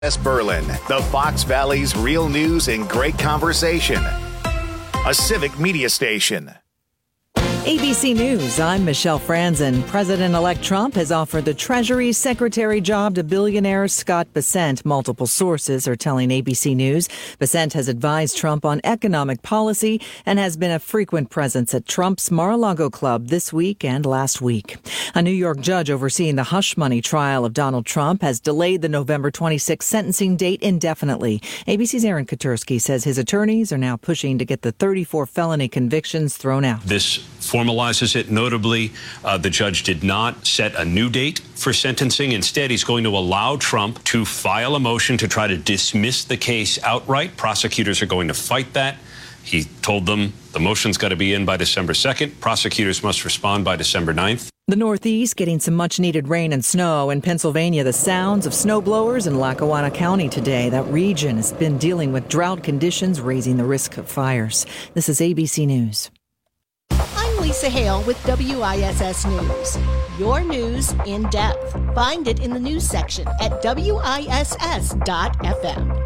West Berlin, the Fox Valley's real news and great conversation. A civic media station. ABC News, I'm Michelle Franzen. President-elect Trump has offered the Treasury Secretary job to billionaire Scott Bessent. Multiple sources are telling ABC News. Bessent has advised Trump on economic policy and has been a frequent presence at Trump's Mar-a-Lago Club this week and last week. A New York judge overseeing the hush money trial of Donald Trump has delayed the November 26 sentencing date indefinitely. ABC's Aaron Katersky says his attorneys are now pushing to get the 34 felony convictions thrown out. This formalizes it. Notably, the judge did not set a new date for sentencing. Instead, he's going to allow Trump to file a motion to try to dismiss the case outright. Prosecutors are going to fight that. He told them the motion's got to be in by December 2nd. Prosecutors must respond by December 9th. The Northeast getting some much-needed rain and snow. In Pennsylvania, the sounds of snowblowers in Lackawanna County today. That region has been dealing with drought conditions, raising the risk of fires. This is ABC News. I'm Lisa Hale with WISS News. Your news in depth. Find it in the news section at WISS.FM.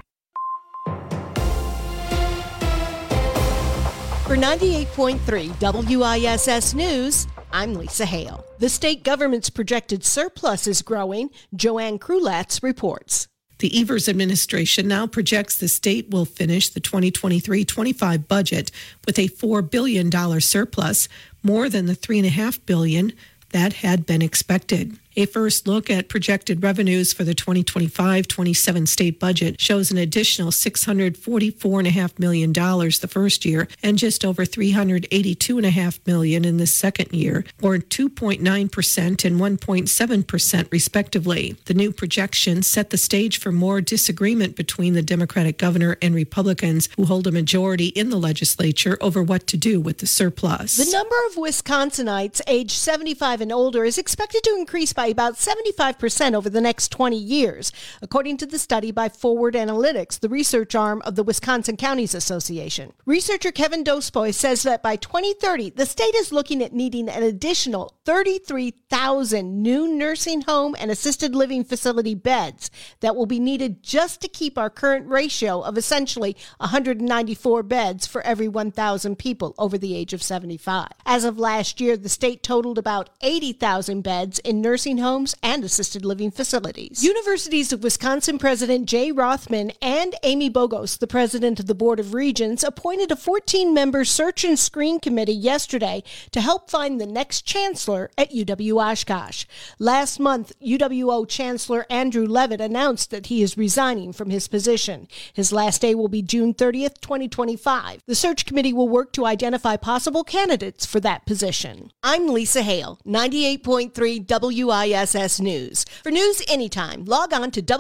For 98.3 WISS News, I'm Lisa Hale. The state government's projected surplus is growing. Joanne Krulatz reports. The Evers administration now projects the state will finish the 2023-25 budget with a $4 billion surplus, more than the $3.5 billion that had been expected. A first look at projected revenues for the 2025-27 state budget shows an additional $644.5 million the first year and just over $382.5 million in the second year, or 2.9% and 1.7% respectively. The new projections set the stage for more disagreement between the Democratic governor and Republicans, who hold a majority in the legislature over what to do with the surplus. The number of Wisconsinites aged 75 and older is expected to increase by about 75% over the next 20 years, according to the study by Forward Analytics, the research arm of the Wisconsin Counties Association. Researcher Kevin Dospoy says that by 2030, the state is looking at needing an additional 33,000 new nursing home and assisted living facility beds that will be needed just to keep our current ratio of essentially 194 beds for every 1,000 people over the age of 75. As of last year, the state totaled about 80,000 beds in nursing homes and assisted living facilities. Universities of Wisconsin President Jay Rothman and Amy Bogos, the president of the Board of Regents, appointed a 14-member search and screen committee yesterday to help find the next chancellor at UW-Oshkosh. Last month, UWO Chancellor Andrew Levitt announced that he is resigning from his position. His last day will be June 30th, 2025. The search committee will work to identify possible candidates for that position. I'm Lisa Hale, 98.3 WISS News. For news anytime, log on to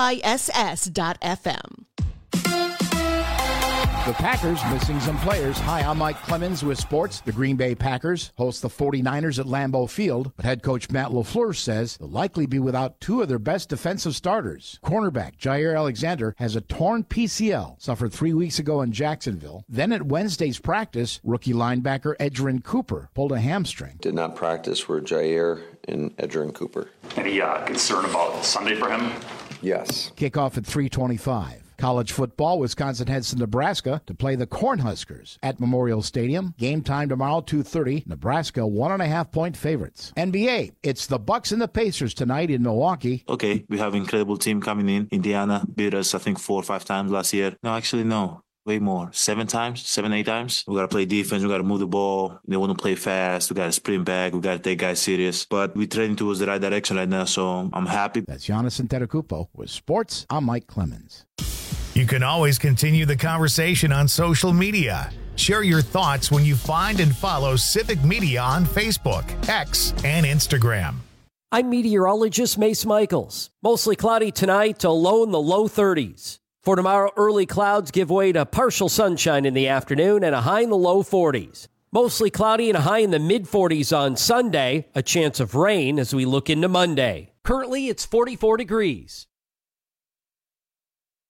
WISS.FM. The Packers missing some players. Hi, I'm Mike Clemens with sports. The Green Bay Packers host the 49ers at Lambeau Field, but head coach Matt LaFleur says they'll likely be without two of their best defensive starters. Cornerback Jair Alexander has a torn PCL, suffered 3 weeks ago in Jacksonville. Then at Wednesday's practice, rookie linebacker Edgerrin Cooper pulled a hamstring. Did not practice for Jair and Edgerrin Cooper. Any concern about Sunday for him? Yes. Kickoff at 3:25. College football, Wisconsin heads to Nebraska to play the Cornhuskers at Memorial Stadium. Game time tomorrow, 2:30. Nebraska 1.5-point favorites. NBA, it's the Bucks and the Pacers tonight in Milwaukee. Okay, we have an incredible team coming in. Indiana beat us, I think, 4 or 5 times last year. No. Way more. 7, 8 times. We got to play defense. We got to move the ball. They want to play fast. We got to sprint back. We got to take guys serious. But we're trending towards the right direction right now, so I'm happy. That's Giannis Antetokounmpo. With sports, I'm Mike Clemens. You can always continue the conversation on social media. Share your thoughts when you find and follow Civic Media on Facebook, X, and Instagram. I'm meteorologist Mace Michaels. Mostly cloudy tonight, a low in the low 30s. For tomorrow, early clouds give way to partial sunshine in the afternoon and a high in the low 40s. Mostly cloudy and a high in the mid-40s on Sunday, a chance of rain as we look into Monday. Currently, it's 44 degrees.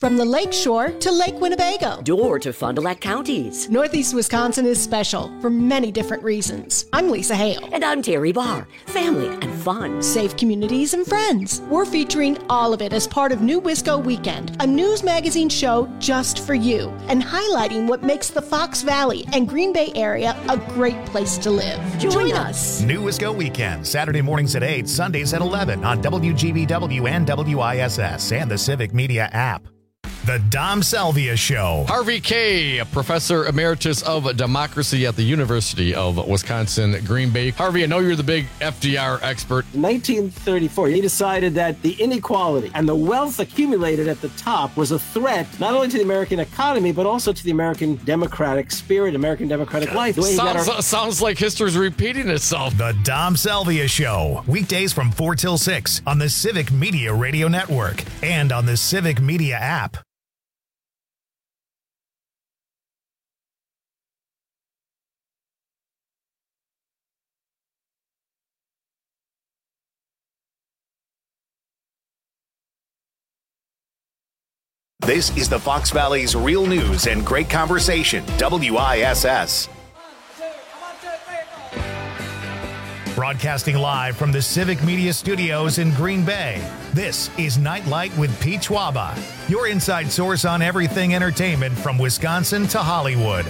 From the Lake Shore to Lake Winnebago. Door to Fond du Lac counties. Northeast Wisconsin is special for many different reasons. I'm Lisa Hale. And I'm Terry Barr. Family and fun. Safe communities and friends. We're featuring all of it as part of New Wisco Weekend, a news magazine show just for you, and highlighting what makes the Fox Valley and Green Bay area a great place to live. Join us. New Wisco Weekend, Saturday mornings at 8, Sundays at 11 on WGBW and WISS and the Civic Media app. The Dom Salvia Show. Harvey Kaye, a professor emeritus of democracy at the University of Wisconsin, Green Bay. Harvey, I know you're the big FDR expert. In 1934, he decided that the inequality and the wealth accumulated at the top was a threat not only to the American economy, but also to the American democratic spirit, American democratic life. Sounds like history's repeating itself. The Dom Salvia Show. Weekdays from 4 till 6 on the Civic Media Radio Network and on the Civic Media app. This is the Fox Valley's real news and great conversation, WISS. Broadcasting live from the Civic Media Studios in Green Bay, this is Nightlight with Pete Schwaba, your inside source on everything entertainment from Wisconsin to Hollywood.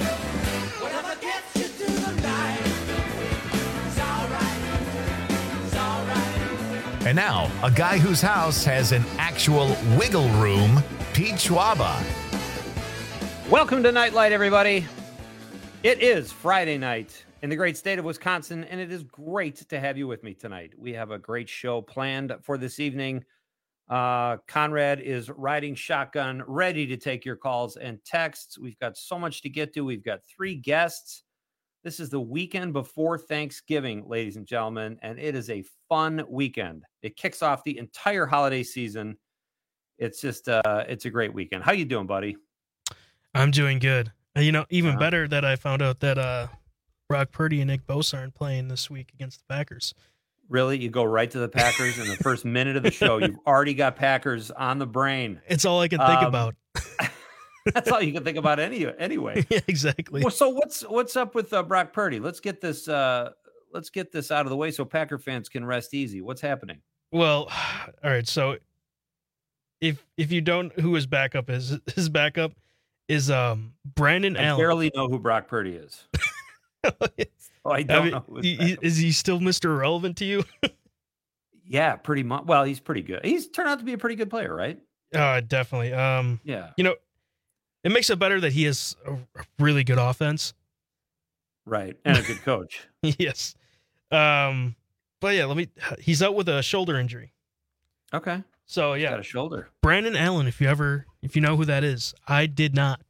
And now, a guy whose house has an actual wiggle room, Pete Schwaba. Welcome to Nightlight, everybody. It is Friday night in the great state of Wisconsin, and it is great to have you with me tonight. We have a great show planned for this evening. Conrad is riding shotgun, ready to take your calls and texts. We've got so much to get to. We've got 3 guests. This is the weekend before Thanksgiving, ladies and gentlemen, and it is a fun weekend. It kicks off the entire holiday season. It's just, it's a great weekend. How you doing, buddy? I'm doing good. Even better that I found out that Brock Purdy and Nick Bosa aren't playing this week against the Packers. Really? You go right to the Packers in the first minute of the show. You've already got Packers on the brain. It's all I can think about. That's all you can think about anyway. Yeah, exactly. Well, so what's up with Brock Purdy? Let's get this out of the way so Packer fans can rest easy. What's happening? Well, all right. So if you don't, who his backup is? His backup is Brandon Allen. I barely know who Brock Purdy is. I don't know. Is he still Mr. Irrelevant to you? Yeah, pretty much. Well, he's pretty good. He's turned out to be a pretty good player, right? Definitely. Yeah. It makes it better that he has a really good offense. Right. And a good coach. Yes. But yeah, he's out with a shoulder injury. Okay. So yeah. He's got a shoulder. Brandon Allen, if you know who that is. I did not.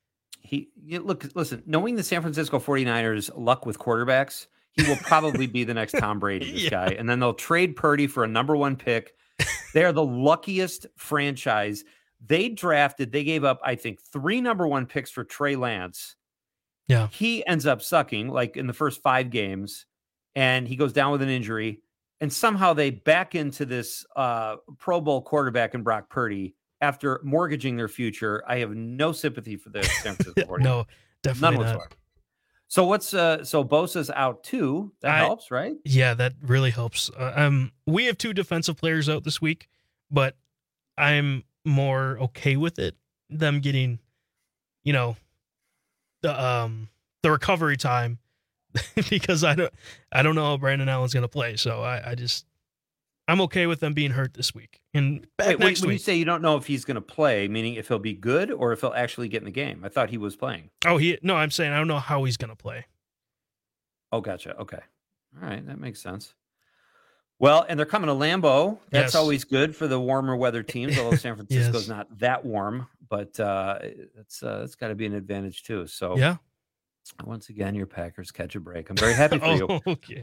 Listen, knowing the San Francisco 49ers luck with quarterbacks, he will probably be the next Tom Brady, this guy. And then they'll trade Purdy for a number 1 pick. They are the luckiest franchise. They gave up, I think, 3 number 1 picks for Trey Lance. Yeah. He ends up sucking like in the first 5 games, and he goes down with an injury. And somehow they back into this Pro Bowl quarterback in Brock Purdy after mortgaging their future. I have no sympathy for the San Francisco 49ers. No, definitely none whatsoever. So so Bosa's out too. That helps, right? Yeah, that really helps. We have 2 defensive players out this week, but I'm more okay with it. Them getting, the recovery time because I don't know how Brandon Allen's going to play. So I'm okay with them being hurt this week. And next week. When you say you don't know if he's going to play, meaning if he'll be good or if he'll actually get in the game. I thought he was playing. No, I'm saying I don't know how he's going to play. Oh, gotcha. Okay. All right. That makes sense. Well, and they're coming to Lambeau. That's always good for the warmer weather teams, although San Francisco's not that warm, but it's got to be an advantage too. So yeah. Once again, your Packers catch a break. I'm very happy for you. Okay.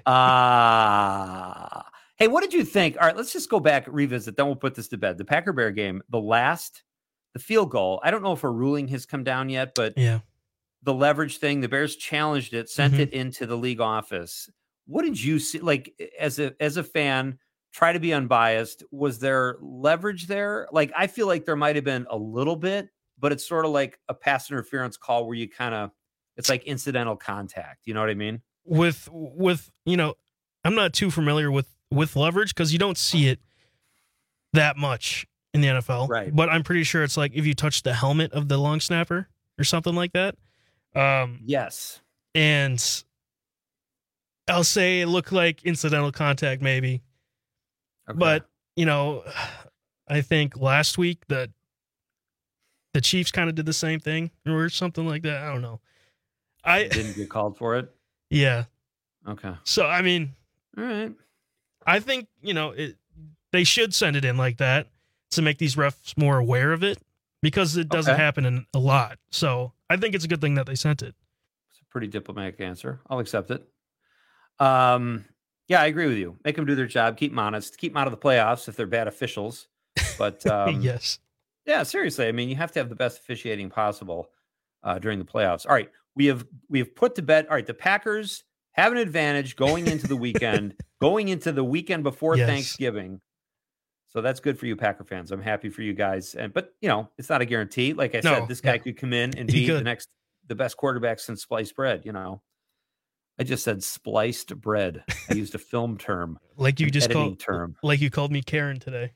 Hey, what did you think? All right, let's just go back, revisit, then we'll put this to bed. The Packer-Bear game, the field goal, I don't know if a ruling has come down yet, but the leverage thing, the Bears challenged it, sent it into the league office. What did you see, like, as a fan try to be unbiased. Was there leverage there? Like, I feel like there might have been a little bit, but it's sort of like a pass interference call where you kind of, it's like incidental contact. You know what I mean? With I'm not too familiar with leverage because you don't see it that much in the NFL. Right. But I'm pretty sure it's like if you touch the helmet of the long snapper or something like that. Yes. And I'll say it looked like incidental contact maybe. Okay. But, I think last week the Chiefs kind of did the same thing or something like that. I don't know. I didn't get called for it. Yeah. Okay. So, I mean, all right. I think, they should send it in like that to make these refs more aware of it because it doesn't happen a lot. So I think it's a good thing that they sent it. It's a pretty diplomatic answer. I'll accept it. Yeah, I agree with you. Make them do their job. Keep them honest. Keep them out of the playoffs if they're bad officials. But yes. Yeah, seriously. I mean, you have to have the best officiating possible during the playoffs. All right. We have put to bed. All right. The Packers have an advantage going into the weekend, before Thanksgiving. So that's good for you, Packer fans. I'm happy for you guys. But it's not a guarantee. Like I said, this guy could come in and be the best quarterback since sliced bread. I just said spliced bread. I used a film term, like you called me Karen today.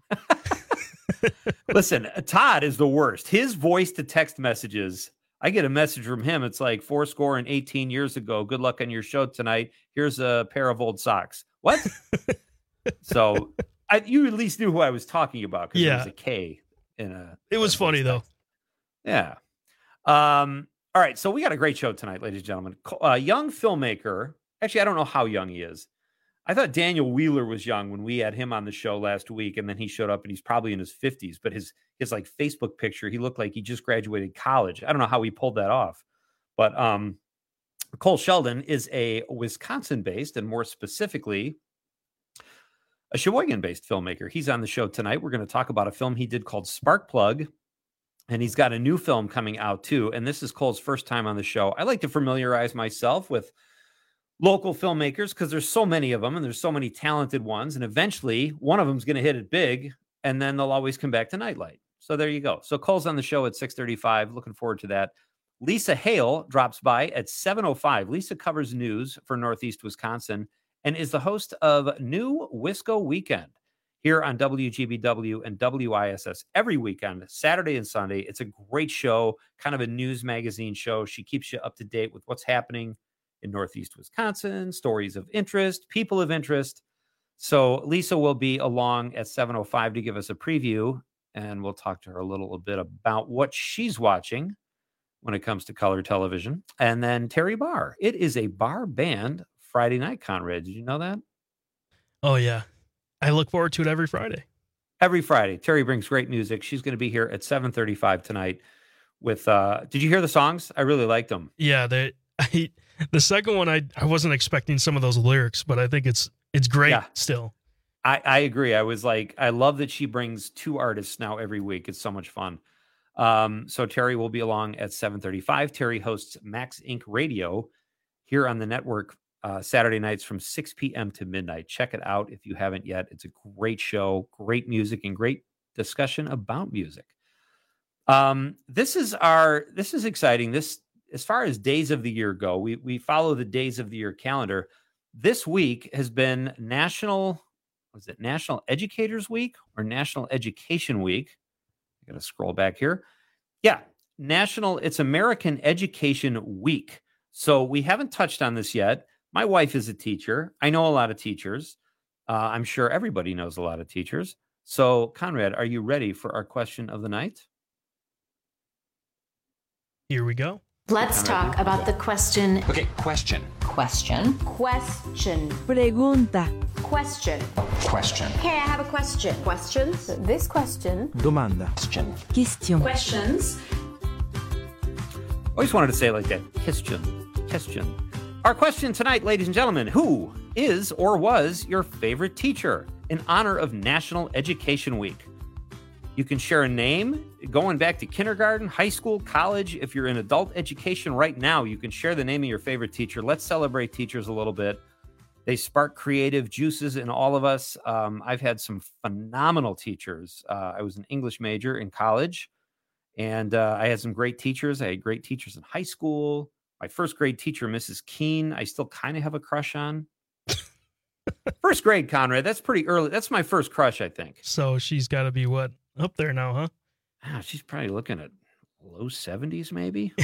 Listen, Todd is the worst. His voice to text messages. I get a message from him. It's like 18 years ago. Good luck on your show tonight. Here's a pair of old socks. What? So you at least knew who I was talking about because there was a K in a. It was funny though. Yeah. All right. So we got a great show tonight, ladies and gentlemen. Young filmmaker. Actually, I don't know how young he is. I thought Daniel Wheeler was young when we had him on the show last week, and then he showed up and he's probably in his 50s, but his like Facebook picture, he looked like he just graduated college. I don't know how he pulled that off, but Cole Sheldon is a Wisconsin-based and more specifically a Sheboygan-based filmmaker. He's on the show tonight. We're going to talk about a film he did called Sparkplug, and he's got a new film coming out too. And this is Cole's first time on the show. I like to familiarize myself with local filmmakers because there's so many of them and there's so many talented ones. And eventually one of them is going to hit it big and then they'll always come back to Nightlight. So there you go. So Cole's on the show at 6:35. Looking forward to that. Lisa Hale drops by at 7:05. Lisa covers news for Northeast Wisconsin and is the host of New Wisco Weekend here on WGBW and WISS every weekend, Saturday and Sunday. It's a great show, kind of a news magazine show. She keeps you up to date with what's happening in Northeast Wisconsin, stories of interest, people of interest. So Lisa will be along at 7:05 to give us a preview, and we'll talk to her a little bit about what she's watching when it comes to color television. And then Terry Barr. It is a bar band Friday night, Conrad. Did you know that? Oh, yeah. I look forward to it every Friday. Every Friday. Terry brings great music. She's going to be here at 7:35 tonight with, did you hear the songs? I really liked them. Yeah, the second one, I wasn't expecting some of those lyrics, but I think it's great still. I agree. I was like, I love that she brings two artists now every week. It's so much fun. So Terry will be along at 7:35. Terry hosts Max Inc. Radio here on the network Saturday nights from 6 p.m. to midnight. Check it out if you haven't yet. It's a great show, great music, and great discussion about music. This is exciting. As far as days of the year go, we follow the days of the year calendar. This week has been National Educators Week or National Education Week? I got to scroll back here. Yeah, it's American Education Week. So we haven't touched on this yet. My wife is a teacher. I know a lot of teachers. I'm sure everybody knows a lot of teachers. So Conrad, are you ready for our question of the night? Here we go. Let's talk about the question. Okay, question. Question. Pregunta. Question. Question. Hey, I have a question. Questions? This question. Domanda. Question. Questions. Always wanted to say it like that. Question. Our question tonight, ladies and gentlemen, who is or was your favorite teacher in honor of National Education Week? You can share a name going back to kindergarten, high school, college. If you're in adult education right now, you can share the name of your favorite teacher. Let's celebrate teachers a little bit. They spark creative juices in all of us. I've had some phenomenal teachers. I was an English major in college, and I had some great teachers. I had great teachers in high school. My first grade teacher, Mrs. Keene, I still kind of have a crush on. First grade, Conrad. That's pretty early. That's my first crush, I think. So she's got to be what? Up there now, huh? She's probably looking at low 70s, maybe.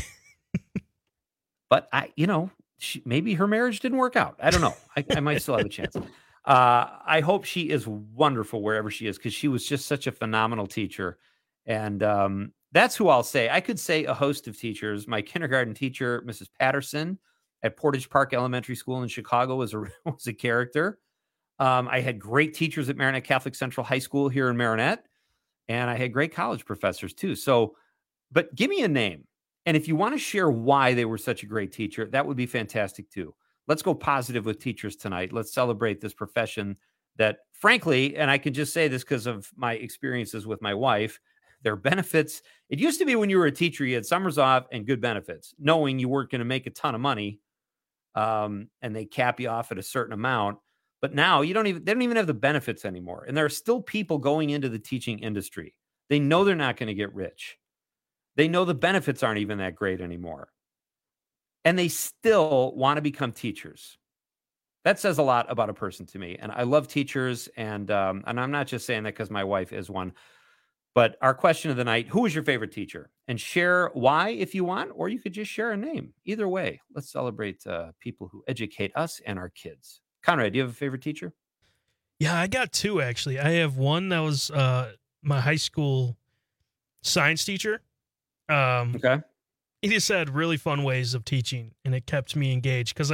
But maybe her marriage didn't work out. I don't know. I might still have a chance. I hope she is wonderful wherever she is, because she was just such a phenomenal teacher. And that's who I'll say. I could say a host of teachers. My kindergarten teacher, Mrs. Patterson, at Portage Park Elementary School in Chicago, was a character. I had great teachers at Marinette Catholic Central High School here in Marinette, and I had great college professors too. So, but give me a name. And if you want to share why they were such a great teacher, that would be fantastic too. Let's go positive with teachers tonight. Let's celebrate this profession that, frankly, and I can just say this because of my experiences with my wife, their benefits. It used to be when you were a teacher, you had summers off and good benefits, knowing you weren't going to make a ton of money, and they cap you off at a certain amount. But now they don't even have the benefits anymore. And there are still people going into the teaching industry. They know they're not going to get rich. They know the benefits aren't even that great anymore. And they still want to become teachers. That says a lot about a person to me. And I love teachers. And I'm not just saying that because my wife is one. But our question of the night, who is your favorite teacher? And share why if you want, or you could just share a name. Either way, let's celebrate people who educate us and our kids. Conrad, do you have a favorite teacher? Yeah, I got two, actually. I have one that was my high school science teacher. Okay. He just had really fun ways of teaching, and it kept me engaged because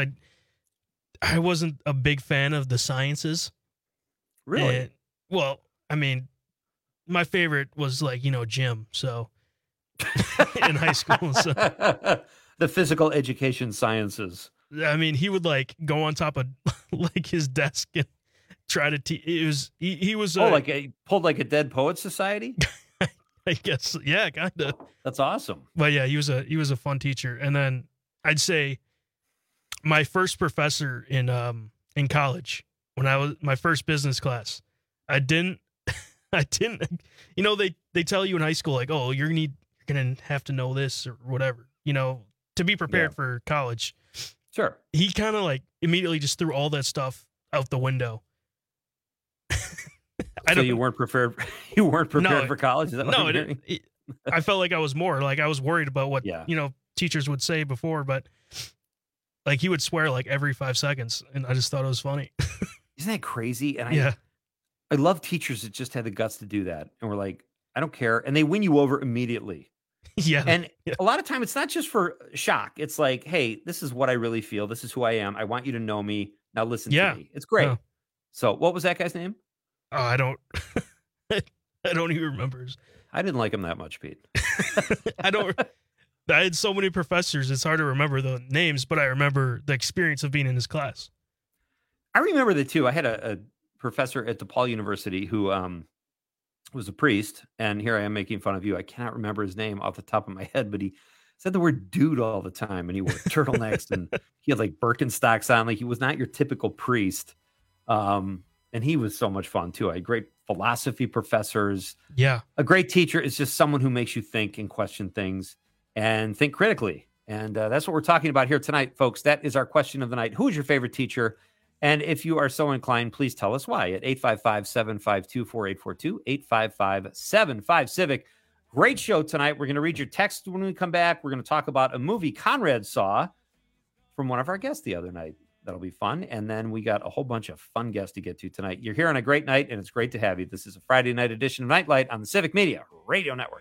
I wasn't a big fan of the sciences. Really? Well, I mean, my favorite was gym. So in high school, so the physical education sciences. I mean, he would go on top of his desk and try to teach. It was he was pulled like a Dead Poets Society. I guess, yeah, kind of. That's awesome. But yeah, he was a fun teacher. And then I'd say my first professor in college, when I was my first business class, I didn't, they tell you in high school, oh, you're going to have to know this or whatever, to be prepared for college. Sure. He kind of immediately just threw all that stuff out the window. So you weren't prepared. You weren't prepared for college. Is that what you're hearing? I felt like I was more I was worried about what teachers would say before, but he would swear every 5 seconds, and I just thought it was funny. Isn't that crazy? And I love teachers that just had the guts to do that, and we're like, I don't care, and they win you over immediately. Yeah, and a lot of time it's not just for shock. It's like, hey, this is what I really feel. This is who I am. I want you to know me. Now listen to me. It's great. So, what was that guy's name? Oh, I don't even remember. I didn't like him that much, Pete. I had so many professors, it's hard to remember the names, but I remember the experience of being in his class. I remember that too. I had a professor at DePaul University who was a priest, and here I am making fun of you. I cannot remember his name off the top of my head, but he said the word dude all the time, and he wore turtlenecks, and he had Birkenstocks on. He was not your typical priest. And he was so much fun too. I had great philosophy professors. Yeah. A great teacher is just someone who makes you think and question things and think critically. And that's what we're talking about here tonight, folks. That is our question of the night. Who is your favorite teacher? And if you are so inclined, please tell us why at 855-752-4842, 855-75-CIVIC. Great show tonight. We're going to read your text when we come back. We're going to talk about a movie Conrad saw from one of our guests the other night. That'll be fun. And then we got a whole bunch of fun guests to get to tonight. You're here on a great night, and it's great to have you. This is a Friday night edition of Nightlight on the Civic Media Radio Network.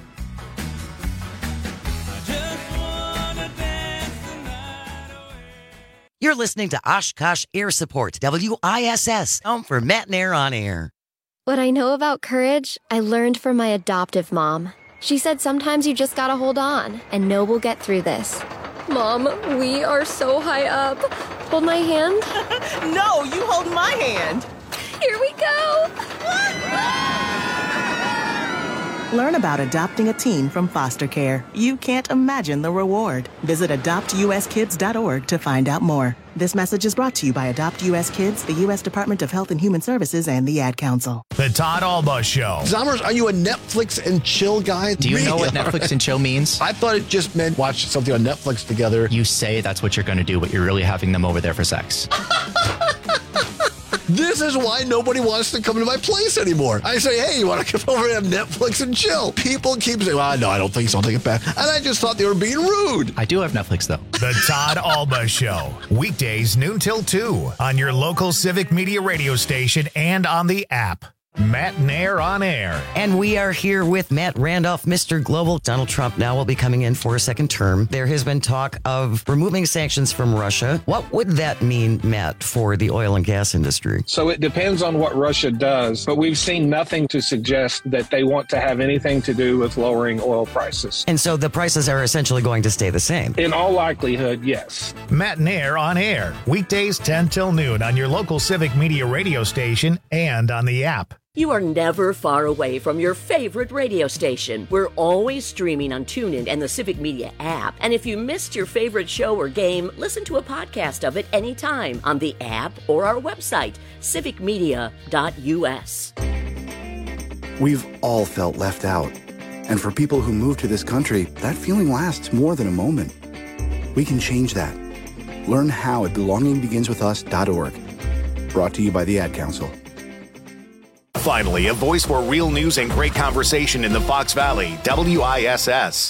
You're listening to Oshkosh Air Support, WISS, home for Matt and Air on air. What I know about courage, I learned from my adoptive mom. She said sometimes you just gotta hold on and know we'll get through this. Mom, we are so high up. Hold my hand. No, you hold my hand. Here we go. Learn about adopting a teen from foster care. You can't imagine the reward. Visit adoptuskids.org to find out more. This message is brought to you by Adopt U.S. Kids, the U.S. Department of Health and Human Services, and the Ad Council. The Todd Alba Show. Zommers, are you a Netflix and chill guy? Do you know what Netflix and chill means? I thought it just meant watch something on Netflix together. You say that's what you're going to do, but you're really having them over there for sex. This is why nobody wants to come to my place anymore. I say, hey, you want to come over and have Netflix and chill? People keep saying, well, no, I don't think so. I'll take it back. And I just thought they were being rude. I do have Netflix, though. The Todd Alba Show. Weekdays noon till 2 on your local Civic Media radio station and on the app. Matt Nair on air. And we are here with Matt Randolph, Mr. Global. Donald Trump now will be coming in for a second term. There has been talk of removing sanctions from Russia. What would that mean, Matt, for the oil and gas industry? So it depends on what Russia does, but we've seen nothing to suggest that they want to have anything to do with lowering oil prices. And so the prices are essentially going to stay the same? In all likelihood, yes. Matt Nair on air. Weekdays 10 till noon on your local Civic Media radio station and on the app. You are never far away from your favorite radio station. We're always streaming on TuneIn and the Civic Media app. And if you missed your favorite show or game, listen to a podcast of it anytime on the app or our website, civicmedia.us. We've all felt left out. And for people who move to this country, that feeling lasts more than a moment. We can change that. Learn how at belongingbeginswithus.org. Brought to you by the Ad Council. Finally, a voice for real news and great conversation in the Fox Valley, WISS.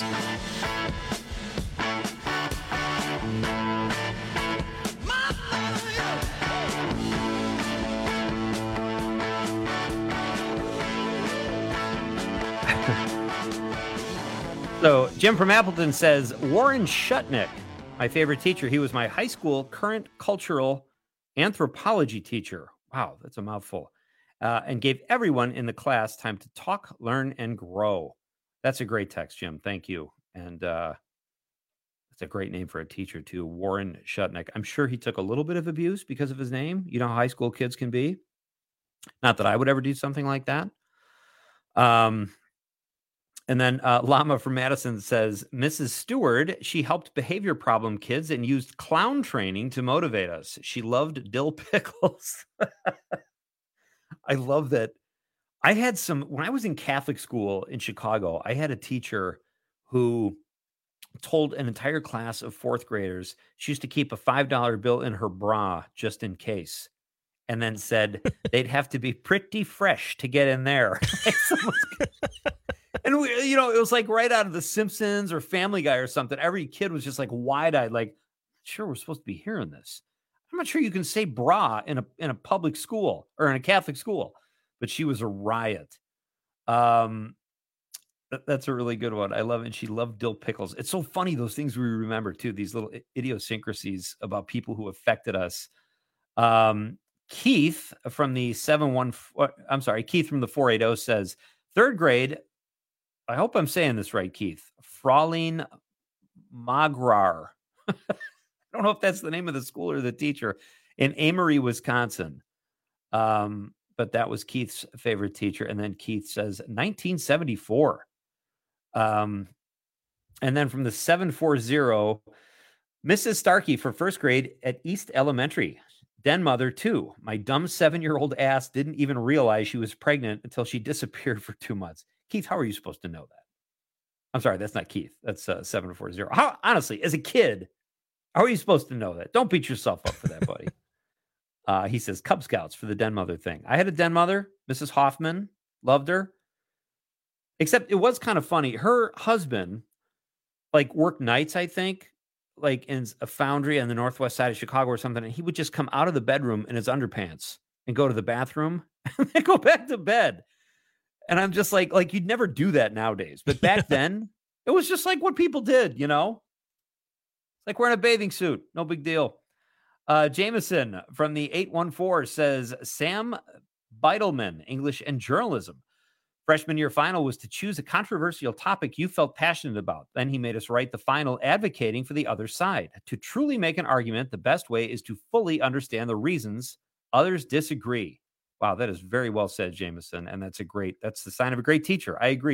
So Jim from Appleton says, Warren Shutnick, my favorite teacher. He was my high school current cultural anthropology teacher. Wow, that's a mouthful. And gave everyone in the class time to talk, learn, and grow. That's a great text, Jim. Thank you. And it's a great name for a teacher, too. Warren Shutnick. I'm sure he took a little bit of abuse because of his name. You know how high school kids can be. Not that I would ever do something like that. And then Llama from Madison says, Mrs. Stewart, she helped behavior problem kids and used clown training to motivate us. She loved dill pickles. I love that. I had when I was in Catholic school in Chicago, I had a teacher who told an entire class of fourth graders she used to keep a $5 bill in her bra just in case. And then said they'd have to be pretty fresh to get in there. And it was like right out of The Simpsons or Family Guy or something. Every kid was just like wide-eyed, like, sure, we're supposed to be hearing this. I'm not sure you can say bra in a public school or in a Catholic school, but she was a riot. That's a really good one. I love it. And she loved dill pickles. It's so funny, those things we remember too, these little idiosyncrasies about people who affected us. Keith from the 480 says, third grade. I hope I'm saying this right, Keith. Fraulein Magrar. I don't know if that's the name of the school or the teacher in Amory, Wisconsin. But that was Keith's favorite teacher. And then Keith says 1974. And then from the 740, Mrs. Starkey for first grade at East Elementary. Den mother too. My dumb 7-year-old ass didn't even realize she was pregnant until she disappeared for 2 months. Keith, how are you supposed to know that? I'm sorry, that's not Keith. That's 740. How, honestly, as a kid, how are you supposed to know that? Don't beat yourself up for that, buddy. He says Cub Scouts for the den mother thing. I had a den mother, Mrs. Hoffman, loved her. Except it was kind of funny. Her husband, worked nights, I think, in a foundry on the northwest side of Chicago or something. And he would just come out of the bedroom in his underpants and go to the bathroom and then go back to bed. And I'm just like you'd never do that nowadays. But back then, it was just like what people did, Like wearing a bathing suit. No big deal. Jameson from the 814 says, Sam Beitelman, English and Journalism. Freshman year final was to choose a controversial topic you felt passionate about. Then he made us write the final advocating for the other side. To truly make an argument, the best way is to fully understand the reasons others disagree. Wow, that is very well said, Jameson. And that's the sign of a great teacher. I agree.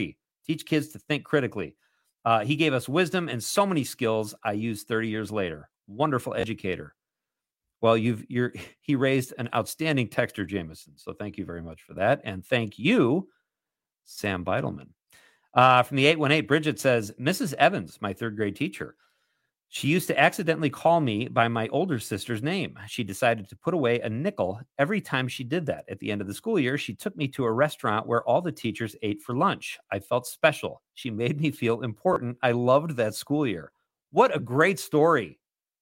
Teach kids to think critically. He gave us wisdom and so many skills I use 30 years later. Wonderful educator. Well, he raised an outstanding texter, Jameson. So thank you very much for that. And thank you, Sam Beidelman. From the 818, Bridget says, Mrs. Evans, my third grade teacher. She used to accidentally call me by my older sister's name. She decided to put away a nickel every time she did that. At the end of the school year, she took me to a restaurant where all the teachers ate for lunch. I felt special. She made me feel important. I loved that school year. What a great story.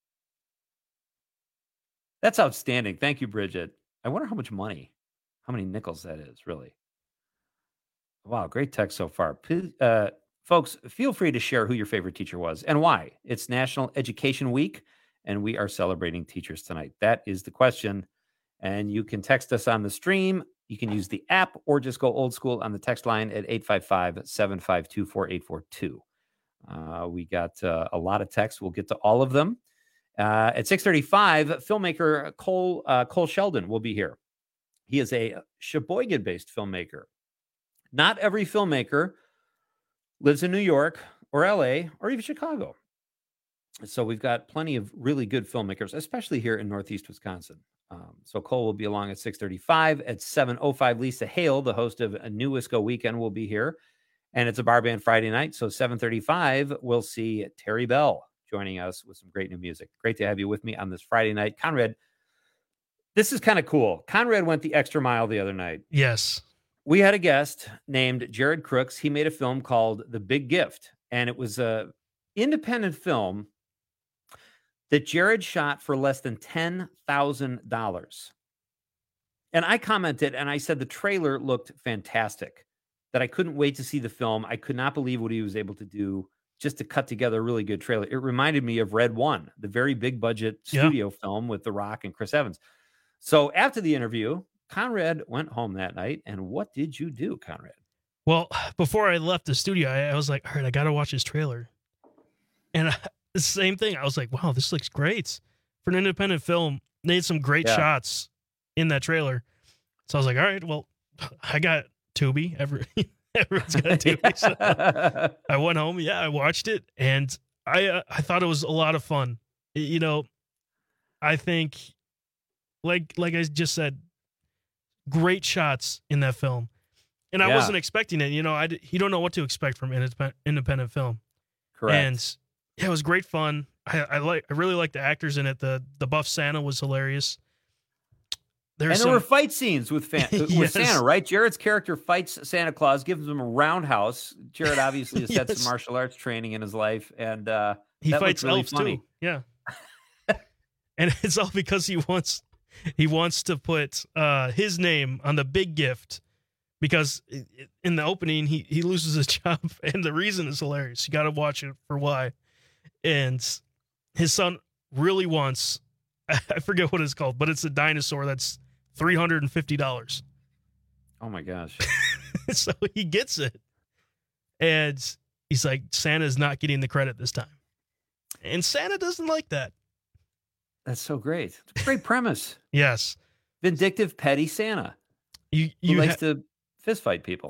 That's outstanding. Thank you, Bridget. I wonder how many nickels that is, really. Wow, great text so far. Folks, feel free to share who your favorite teacher was and why. It's National Education Week, and we are celebrating teachers tonight. That is the question. And you can text us on the stream. You can use the app or just go old school on the text line at 855-752-4842. We got a lot of texts. We'll get to all of them. At 6:35, filmmaker Cole Sheldon will be here. He is a Sheboygan-based filmmaker. Not every filmmaker lives in New York or LA or even Chicago. So we've got plenty of really good filmmakers, especially here in Northeast Wisconsin. So Cole will be along at 6:35. At 7:05, Lisa Hale, the host of A New Wisco Weekend, will be here. And it's a bar band Friday night. So 7:35, we'll see Terry Bell joining us with some great new music. Great to have you with me on this Friday night. Conrad, this is kind of cool. Conrad went the extra mile the other night. Yes. We had a guest named Jared Crooks. He made a film called The Big Gift, and it was a independent film that Jared shot for less than $10,000. And I commented, and I said the trailer looked fantastic, that I couldn't wait to see the film. I could not believe what he was able to do just to cut together a really good trailer. It reminded me of Red One, the very big budget studio film with The Rock and Chris Evans. So after the interview, Conrad went home that night. And what did you do, Conrad? Well, before I left the studio, I was like, all right, I got to watch this trailer. And the same thing. I was like, wow, this looks great. For an independent film, they had some great shots in that trailer. So I was like, all right, well, I got Tubi. Everyone's got Tubi. So I went home. Yeah, I watched it. And I thought it was a lot of fun. I think, like I just said, great shots in that film. And I wasn't expecting it. You don't know what to expect from independent film. Correct. And it was great fun. I really like the actors in it. The buff Santa was hilarious. There were fight scenes with Santa, right? Jared's character fights Santa Claus, gives him a roundhouse. Jared obviously has had some martial arts training in his life, and he fights really elves funny. too. Yeah, and it's all because he wants to put his name on the big gift, because in the opening he loses his job, and the reason is hilarious. You got to watch it for why. And his son really wants, I forget what it's called, but it's a dinosaur that's $350. Oh my gosh. So he gets it. And he's like, Santa's not getting the credit this time. And Santa doesn't like that. That's so great. It's a great premise. Yes. Vindictive, petty Santa. Who likes to fist fight people.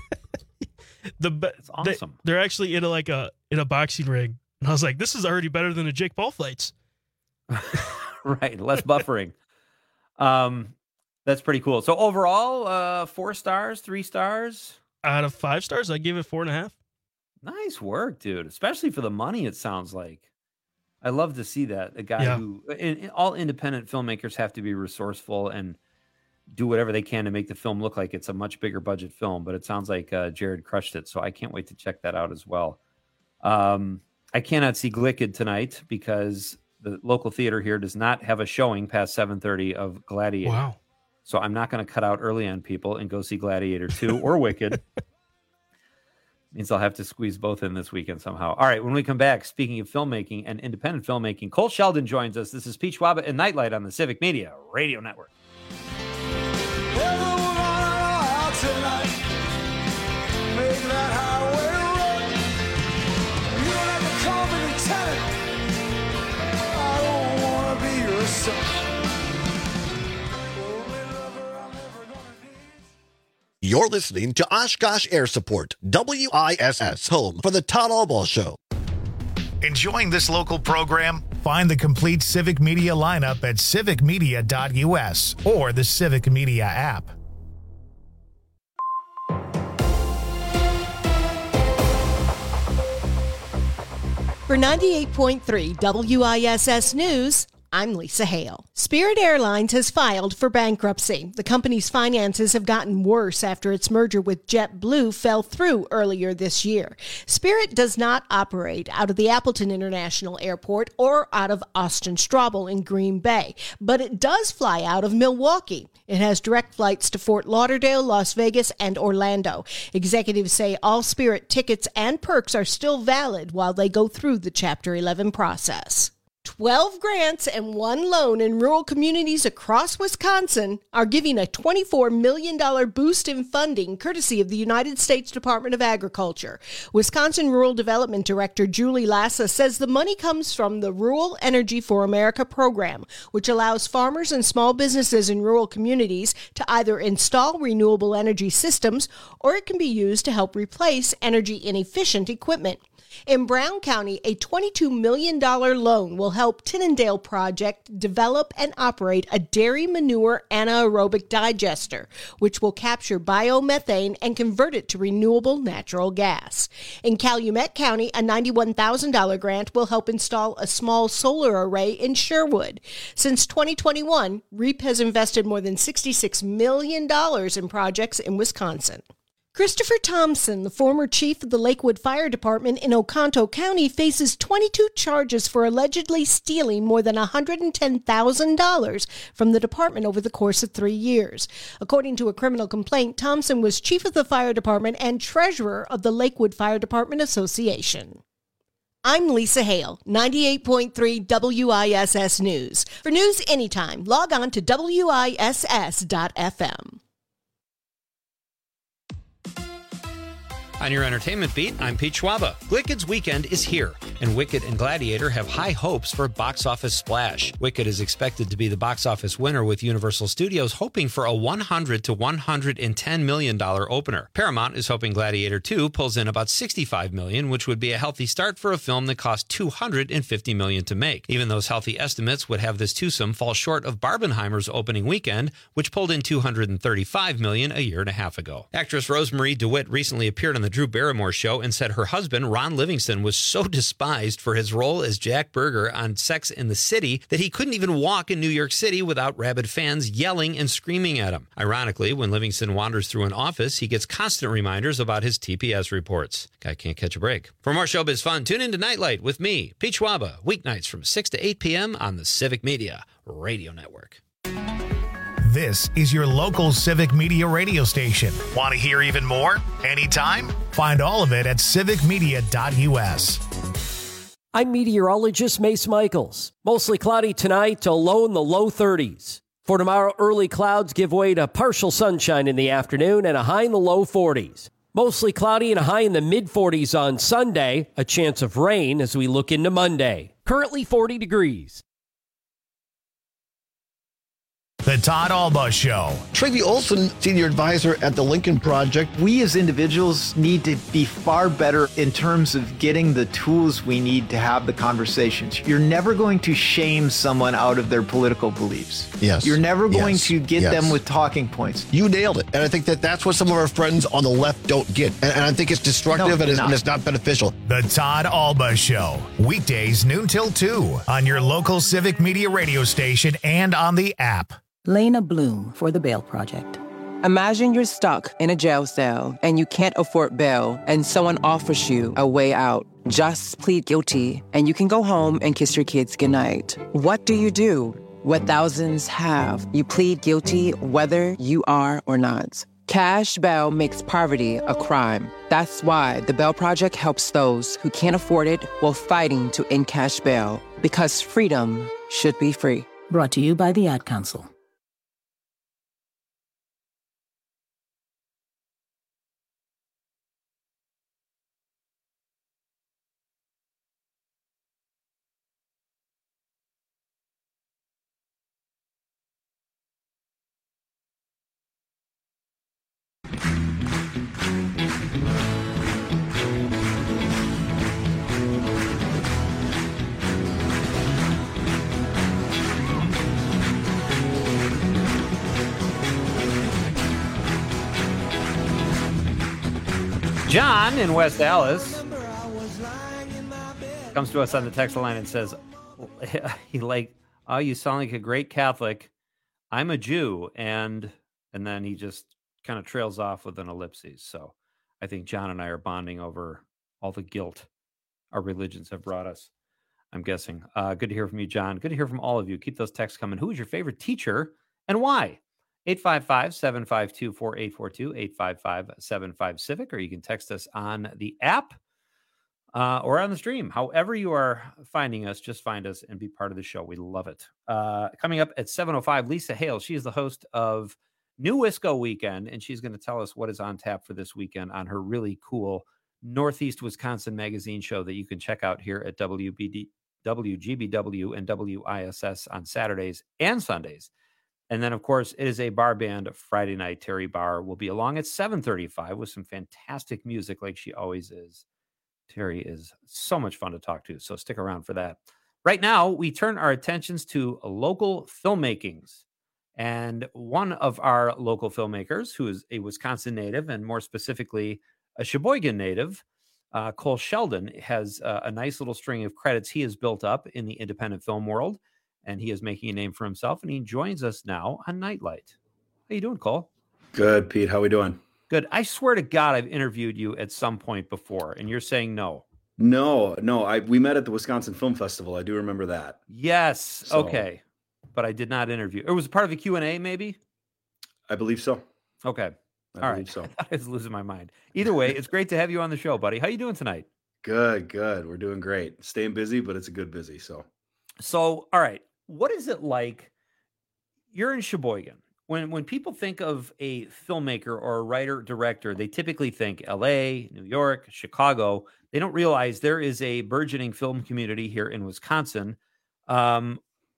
It's awesome. They're actually in a boxing ring. And I was like, this is already better than the Jake Paul fights. Right. Less buffering. That's pretty cool. So overall, 4 stars, 3 stars? Out of 5 stars, I give it 4.5. Nice work, dude. Especially for the money, it sounds like. I love to see that. A guy who, all independent filmmakers have to be resourceful and do whatever they can to make the film look like it's a much bigger budget film. But it sounds like Jared crushed it. So I can't wait to check that out as well. I cannot see Glicked tonight because the local theater here does not have a showing past 7:30 of Gladiator. Wow. So I'm not going to cut out early on people and go see Gladiator 2 or Wicked. Means I'll have to squeeze both in this weekend somehow. All right, when we come back, speaking of filmmaking and independent filmmaking, Cole Sheldon joins us. This is Pete Schwab and Nightlight on the Civic Media Radio Network. You're listening to Oshkosh Air Support, WISS, home for the Todd Albaugh Show. Enjoying this local program? Find the complete Civic Media lineup at civicmedia.us or the Civic Media app. For 98.3 WISS News, I'm Lisa Hale. Spirit Airlines has filed for bankruptcy. The company's finances have gotten worse after its merger with JetBlue fell through earlier this year. Spirit does not operate out of the Appleton International Airport or out of Austin Straubel in Green Bay, but it does fly out of Milwaukee. It has direct flights to Fort Lauderdale, Las Vegas, and Orlando. Executives say all Spirit tickets and perks are still valid while they go through the Chapter 11 process. 12 grants and 1 loan in rural communities across Wisconsin are giving a $24 million boost in funding courtesy of the United States Department of Agriculture. Wisconsin Rural Development Director Julie Lassa says the money comes from the Rural Energy for America program, which allows farmers and small businesses in rural communities to either install renewable energy systems or it can be used to help replace energy inefficient equipment. In Brown County, a $22 million loan will help Tinondale Project develop and operate a dairy manure anaerobic digester, which will capture biomethane and convert it to renewable natural gas. In Calumet County, a $91,000 grant will help install a small solar array in Sherwood. Since 2021, REAP has invested more than $66 million in projects in Wisconsin. Christopher Thompson, the former chief of the Lakewood Fire Department in Oconto County, faces 22 charges for allegedly stealing more than $110,000 from the department over the course of 3 years. According to a criminal complaint, Thompson was chief of the fire department and treasurer of the Lakewood Fire Department Association. I'm Lisa Hale, 98.3 WISS News. For news anytime, log on to WISS.FM. On your entertainment beat, I'm Pete Schwaba. Wicked's weekend is here, and Wicked and Gladiator have high hopes for a box office splash. Wicked is expected to be the box office winner, with Universal Studios hoping for a $100 to $110 million opener. Paramount is hoping Gladiator 2 pulls in about $65 million, which would be a healthy start for a film that cost $250 million to make. Even those healthy estimates would have this twosome fall short of Barbenheimer's opening weekend, which pulled in $235 million a year and a half ago. Actress Rosemarie DeWitt recently appeared on the Drew Barrymore Show and said her husband, Ron Livingston, was so despised for his role as Jack Berger on Sex and the City that he couldn't even walk in New York City without rabid fans yelling and screaming at him. Ironically, when Livingston wanders through an office, he gets constant reminders about his TPS reports. Guy can't catch a break. For more showbiz fun, tune in to Nightlight with me, Pete Schwaba, weeknights from 6 to 8 p.m. on the Civic Media Radio Network. This is your local Civic Media radio station. Want to hear even more? Anytime? Find all of it at civicmedia.us. I'm meteorologist Mace Michaels. Mostly cloudy tonight to low in the low 30s. For tomorrow, early clouds give way to partial sunshine in the afternoon and a high in the low 40s. Mostly cloudy and a high in the mid-40s on Sunday. A chance of rain as we look into Monday. Currently 40 degrees. The Todd Albaugh Show. Tracy Olson, senior advisor at the Lincoln Project. We as individuals need to be far better in terms of getting the tools we need to have the conversations. You're never going to shame someone out of their political beliefs. Yes. You're never going to get them with talking points. You nailed it. And I think that's what some of our friends on the left don't get. And I think it's destructive and it's not beneficial. The Todd Albaugh Show. Weekdays noon till 2 on your local Civic Media radio station and on the app. Lena Bloom for the Bail Project. Imagine you're stuck in a jail cell and you can't afford bail and someone offers you a way out. Just plead guilty and you can go home and kiss your kids goodnight. What do? What thousands have. You plead guilty whether you are or not. Cash bail makes poverty a crime. That's why the Bail Project helps those who can't afford it while fighting to end cash bail. Because freedom should be free. Brought to you by the Ad Council. John in West Dallas comes to us on the text line and says, you sound like a great Catholic. I'm a Jew. And then he just kind of trails off with an ellipses. So I think John and I are bonding over all the guilt our religions have brought us, I'm guessing. Good to hear from you, John. Good to hear from all of you. Keep those texts coming. Who is your favorite teacher and why? 855-752-4842, 855-75-CIVIC, or you can text us on the app or on the stream. However you are finding us, just find us and be part of the show. We love it. Coming up at 7:05, Lisa Hale. She is the host of New Wisco Weekend, and she's going to tell us what is on tap for this weekend on her really cool Northeast Wisconsin magazine show that you can check out here at WGBW and WISS on Saturdays and Sundays. And then, of course, it is a bar band Friday night. Terry Barr will be along at 7:35 with some fantastic music like she always is. Terry is so much fun to talk to, so stick around for that. Right now, we turn our attentions to local filmmakings. And one of our local filmmakers, who is a Wisconsin native, and more specifically, a Sheboygan native, Cole Sheldon, has a nice little string of credits he has built up in the independent film world. And he is making a name for himself, and he joins us now on Nightlight. How you doing, Cole? Good, Pete. How we doing? Good. I swear to God, I've interviewed you at some point before, and you're saying no. No. We met at the Wisconsin Film Festival. I do remember that. Yes. So, okay. But I did not interview. It was part of a Q&A, maybe? I believe so. Okay. I believe so. I was losing my mind. Either way, it's great to have you on the show, buddy. How you doing tonight? Good. We're doing great. Staying busy, but it's a good busy. So, all right. What is it like? You're in Sheboygan. When people think of a filmmaker or a writer director, they typically think LA, New York, Chicago. They don't realize there is a burgeoning film community here in Wisconsin. How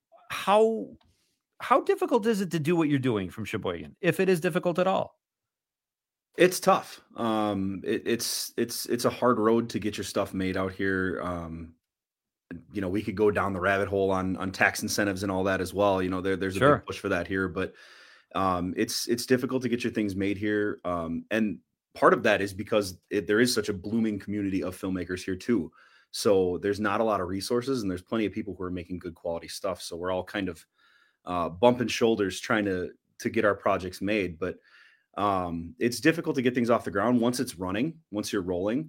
difficult is it to do what you're doing from Sheboygan, if it is difficult at all? It's tough. It's a hard road to get your stuff made out here. We could go down the rabbit hole on tax incentives and all that as well. There's a big push for that here, but it's difficult to get your things made here. And part of that is because there is such a blooming community of filmmakers here too. So there's not a lot of resources, and there's plenty of people who are making good quality stuff. So we're all kind of bumping shoulders trying to get our projects made. But it's difficult to get things off the ground once it's running, once you're rolling.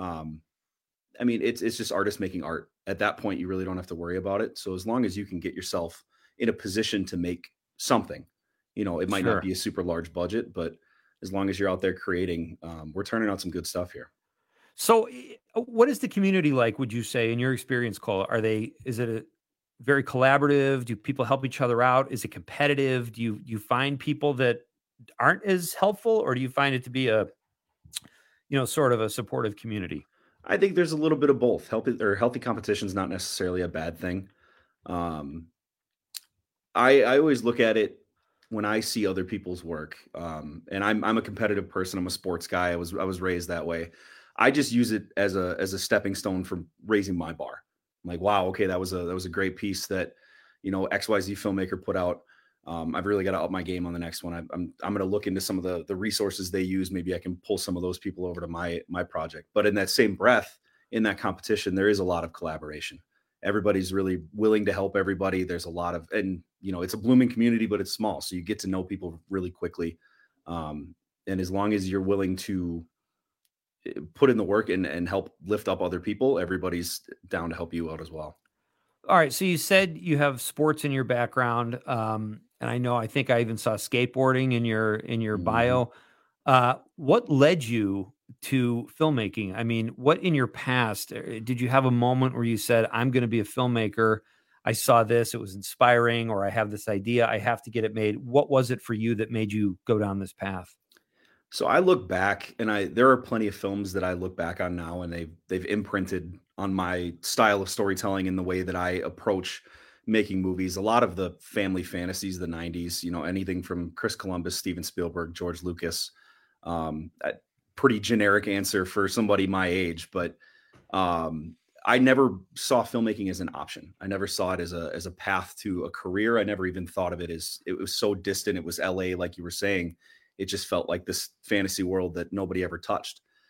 It's just artists making art. At that point, you really don't have to worry about it. So as long as you can get yourself in a position to make something, it might not be a super large budget, but as long as you're out there creating, we're turning out some good stuff here. So what is the community like, would you say, in your experience, Cole? Is it a very collaborative? Do people help each other out? Is it competitive? Do you find people that aren't as helpful, or do you find it to be a, sort of a supportive community? I think there's a little bit of both. Healthy competition is not necessarily a bad thing. I always look at it when I see other people's work, and I'm a competitive person. I'm a sports guy. I was raised that way. I just use it as a stepping stone for raising my bar. I'm like, wow, okay, that was a great piece that XYZ filmmaker put out. I've really got to up my game on the next one. I'm going to look into some of the resources they use. Maybe I can pull some of those people over to my project. But in that same breath, in that competition, there is a lot of collaboration. Everybody's really willing to help everybody. There's a lot of, and it's a blooming community, but it's small. So you get to know people really quickly. And as long as you're willing to put in the work and help lift up other people, everybody's down to help you out as well. All right. So you said you have sports in your background. And I think I even saw skateboarding in your bio. What led you to filmmaking? What in your past, did you have a moment where you said, I'm going to be a filmmaker? I saw this, it was inspiring, or I have this idea, I have to get it made. What was it for you that made you go down this path? So I look back, and there are plenty of films that I look back on now, and they've imprinted on my style of storytelling and the way that I approach making movies. A lot of the family fantasies, the 90s, anything from Chris Columbus, Steven Spielberg, George Lucas. A pretty generic answer for somebody my age, but I never saw filmmaking as an option. I never saw it as a path to a career. I never even thought of it as, it was so distant. It was LA, like you were saying. It just felt like this fantasy world that nobody ever touched.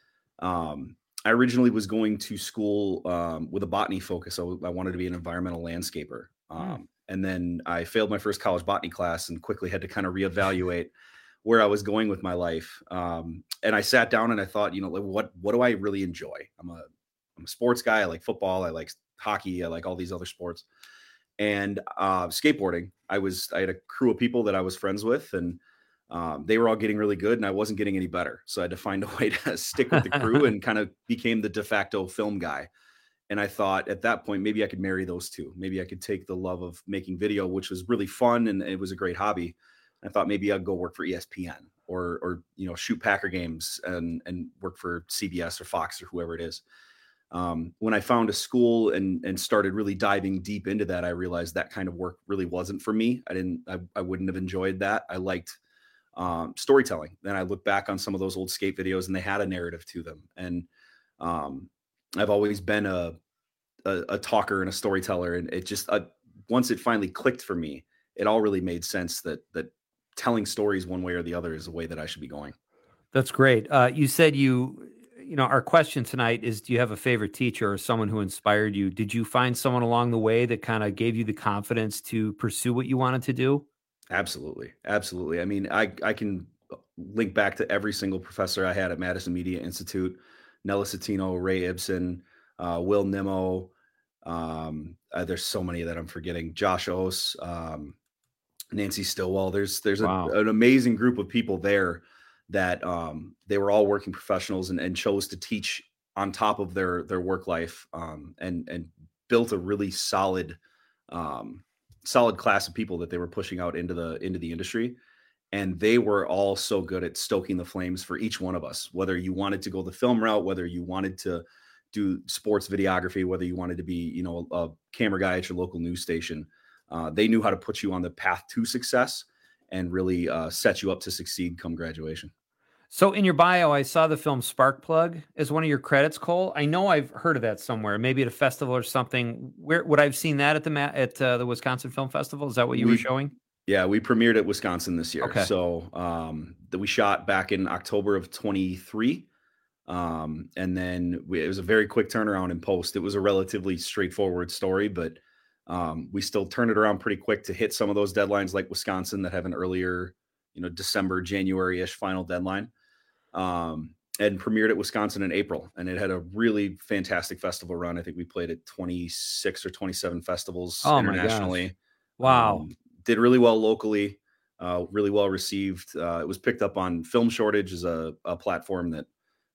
I originally was going to school with a botany focus. I wanted to be an environmental landscaper. And then I failed my first college botany class and quickly had to kind of reevaluate where I was going with my life. And I sat down and I thought, like, what do I really enjoy? I'm a sports guy. I like football. I like hockey. I like all these other sports. And skateboarding. I had a crew of people that I was friends with, and they were all getting really good, and I wasn't getting any better. So I had to find a way to stick with the crew and kind of became the de facto film guy. And I thought at that point, maybe I could marry those two. Maybe I could take the love of making video, which was really fun and it was a great hobby. I thought maybe I'd go work for ESPN or shoot Packer games and work for CBS or Fox or whoever it is. When I found a school and started really diving deep into that, I realized that kind of work really wasn't for me. I wouldn't have enjoyed that. I liked storytelling. Then I look back on some of those old skate videos and they had a narrative to them. And I've always been a talker and a storyteller. And it just, once it finally clicked for me, it all really made sense that telling stories one way or the other is the way that I should be going. That's great. You said our question tonight is, do you have a favorite teacher or someone who inspired you? Did you find someone along the way that kind of gave you the confidence to pursue what you wanted to do? Absolutely. Absolutely. I mean, I can link back to every single professor I had at Madison Media Institute, Nella Citino, Ray Ibsen, Will Nimmo. There's so many that I'm forgetting. Josh Ose, Nancy Stillwell. There's an amazing group of people there that they were all working professionals and chose to teach on top of their work life and built a really solid class of people that they were pushing out into the industry. And they were all so good at stoking the flames for each one of us, whether you wanted to go the film route, whether you wanted to do sports videography, whether you wanted to be, a camera guy at your local news station. They knew how to put you on the path to success and really set you up to succeed come graduation. So in your bio, I saw the film Sparkplug as one of your credits, Cole. I know I've heard of that somewhere, maybe at a festival or something. Where would I've seen that at the Wisconsin Film Festival? Is that what you were showing? Yeah, we premiered at Wisconsin this year. Okay. So that we shot back in October of 23. And then it was a very quick turnaround in post. It was a relatively straightforward story, but we still turned it around pretty quick to hit some of those deadlines like Wisconsin that have an earlier, December, January-ish final deadline. And premiered at Wisconsin in April, and it had a really fantastic festival run. I think we played at 26 or 27 festivals internationally. Wow. Did really well locally, really well received. It was picked up on Film Shortage as a platform that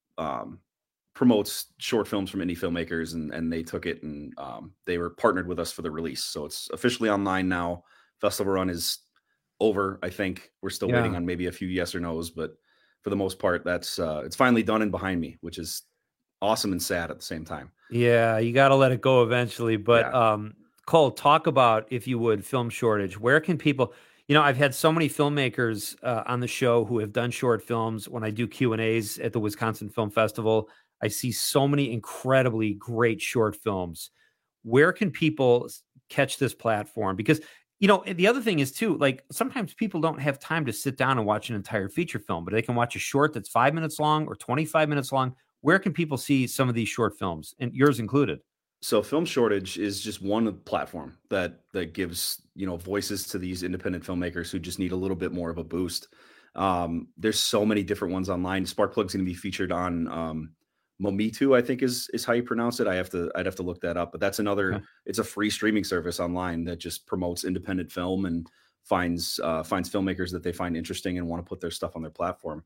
promotes short films from indie filmmakers, and they took it and they were partnered with us for the release. So it's officially online now. Festival run is over. I think we're still waiting on maybe a few yes or no's, but for the most part, that's it's finally done and behind me, which is awesome and sad at the same time. Yeah, you got to let it go eventually. But Cole, talk about, if you would, Film Shortage. Where can people? I've had so many filmmakers on the show who have done short films. When I do Q&As at the Wisconsin Film Festival, I see so many incredibly great short films. Where can people catch this platform? Because the other thing is too, like sometimes people don't have time to sit down and watch an entire feature film, but they can watch a short that's 5 minutes long or 25 minutes long. Where can people see some of these short films, and yours included? So Film Shortage is just one platform that gives, voices to these independent filmmakers who just need a little bit more of a boost. There's so many different ones online. Sparkplug's going to be featured on Momitu, I think is how you pronounce it. I'd have to look that up, but that's another, it's a free streaming service online that just promotes independent film and finds filmmakers that they find interesting and want to put their stuff on their platform.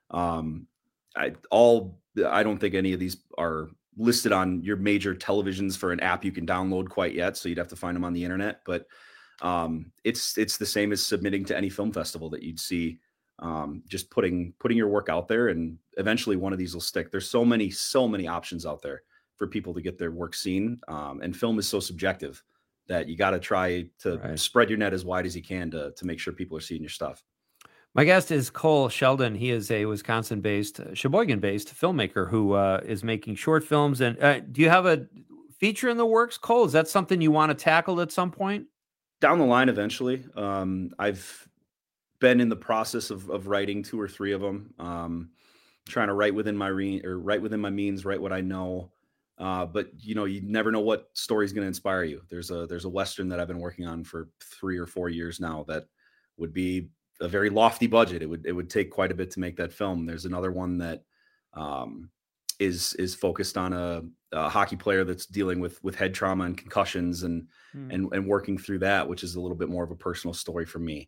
I don't think any of these are listed on your major televisions for an app you can download quite yet. So you'd have to find them on the internet, but it's the same as submitting to any film festival that you'd see. Just putting your work out there, and eventually one of these will stick. There's so many options out there for people to get their work seen. And film is so subjective that you got to try to spread your net as wide as you can to make sure people are seeing your stuff. My guest is Cole Sheldon. He is a Wisconsin-based, Sheboygan-based filmmaker who is making short films. And do you have a feature in the works, Cole? Is that something you want to tackle at some point? Down the line, eventually. I've been in the process of writing 2 or 3 of them. trying to write within my means, write what I know. But you never know what story is going to inspire you. There's a Western that I've been working on for 3 or 4 years now that would be a very lofty budget. It would take quite a bit to make that film. There's another one that is focused on a hockey player that's dealing with head trauma and concussions and working through that, which is a little bit more of a personal story for me.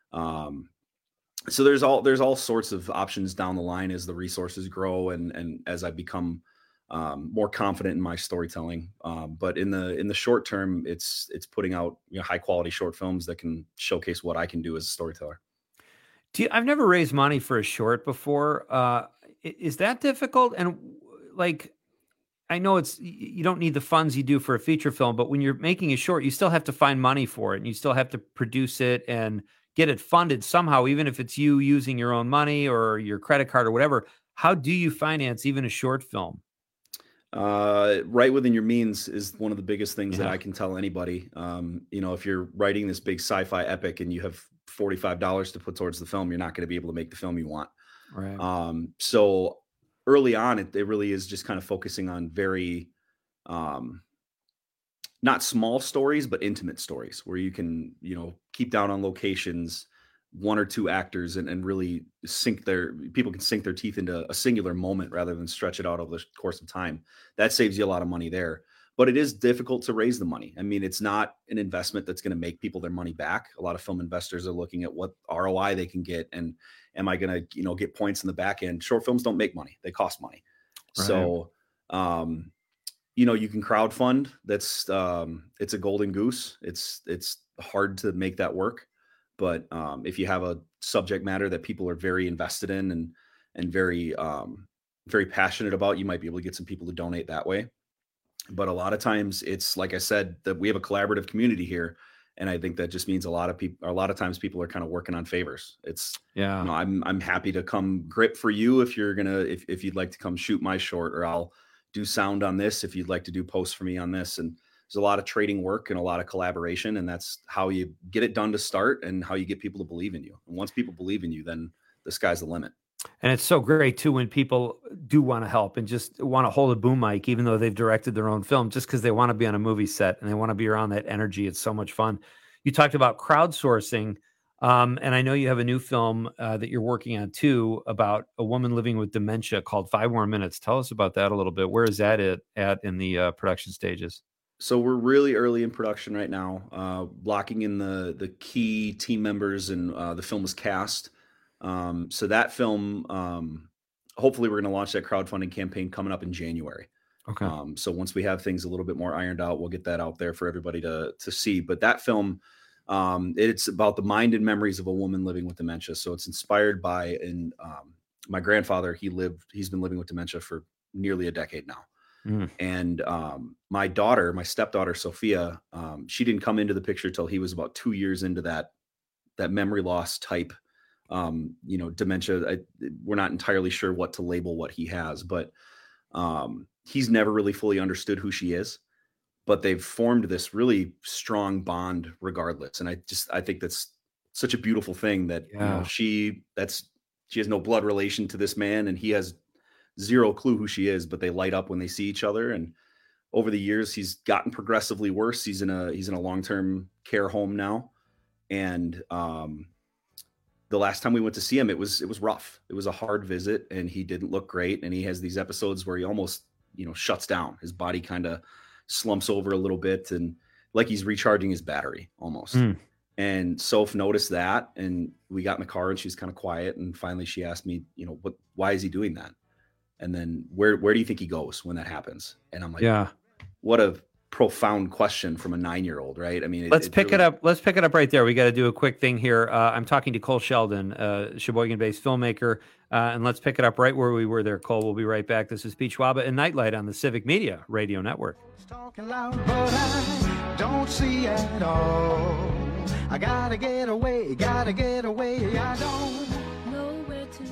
So there's all sorts of options down the line as the resources grow and as I become more confident in my storytelling. But in the short term, it's putting out high quality short films that can showcase what I can do as a storyteller. I've never raised money for a short before. Is that difficult? And I know you don't need the funds you do for a feature film, but when you're making a short, you still have to find money for it, and you still have to produce it and get it funded somehow, even if it's you using your own money or your credit card or whatever. How do you finance even a short film? Right within your means is one of the biggest things that I can tell anybody. If you're writing this big sci-fi epic and you have $45 to put towards the film, you're not going to be able to make the film you want. Right. So early on, it really is just kind of focusing on very, not small stories, but intimate stories where you can, keep down on locations, 1 or 2 actors and really people can sink their teeth into a singular moment rather than stretch it out over the course of time. That saves you a lot of money there, but it is difficult to raise the money. I mean, it's not an investment that's going to make people their money back. A lot of film investors are looking at what ROI they can get. And am I going to, get points in the back end? Short films don't make money. They cost money. Right. So, you can crowdfund. That's it's a golden goose. It's hard to make that work. But if you have a subject matter that people are very invested in and very, very passionate about, you might be able to get some people to donate that way. But a lot of times it's, like I said, that we have a collaborative community here. And I think that just means a lot of times people are kind of working on favors. I'm happy to come grip for you if you'd like to come shoot my short, or I'll do sound on this if you'd like to do posts for me on this. And there's a lot of trading work and a lot of collaboration, and that's how you get it done to start and how you get people to believe in you. And once people believe in you, then the sky's the limit. And it's so great too when people do want to help and just want to hold a boom mic, even though they've directed their own film, just because they want to be on a movie set and they want to be around that energy. It's so much fun. You talked about crowdsourcing, and I know you have a new film that you're working on too about a woman living with dementia called 5 More Minutes. Tell us about that a little bit. Where is that at in the production stages? So we're really early in production right now, blocking in the key team members, and the film is cast. So that film, hopefully we're going to launch that crowdfunding campaign coming up in January. Okay. So once we have things a little bit more ironed out, we'll get that out there for everybody to see. But that film, it's about the mind and memories of a woman living with dementia. So it's inspired by my grandfather. He's been living with dementia for nearly a decade now. Mm. And my stepdaughter, Sophia, she didn't come into the picture till he was about 2 years into that memory loss type, dementia. We're not entirely sure what to label what he has, but he's never really fully understood who she is, but they've formed this really strong bond regardless. And I think that's such a beautiful thing that she has no blood relation to this man, and he has zero clue who she is, but they light up when they see each other. And over the years, he's gotten progressively worse. He's in a long-term care home now. And the last time we went to see him, it was rough. It was a hard visit, and he didn't look great. And he has these episodes where he almost, shuts down. His body kind of slumps over a little bit, and like he's recharging his battery almost. Mm. And Soph noticed that, and we got in the car, and she was kind of quiet. And finally she asked me, why is he doing that? And then where do you think he goes when that happens? And I'm like, what a profound question from a 9-year-old, right? I mean, let's pick it up right there. We got to do a quick thing here. I'm talking to Cole Sheldon, Sheboygan-based filmmaker, and let's pick it up right where we were there. Cole, we'll be right back. This is Pete Schwaba and Nightlight on the Civic Media Radio Network. Talking loud, but I don't see at all. I gotta get away. I don't know where to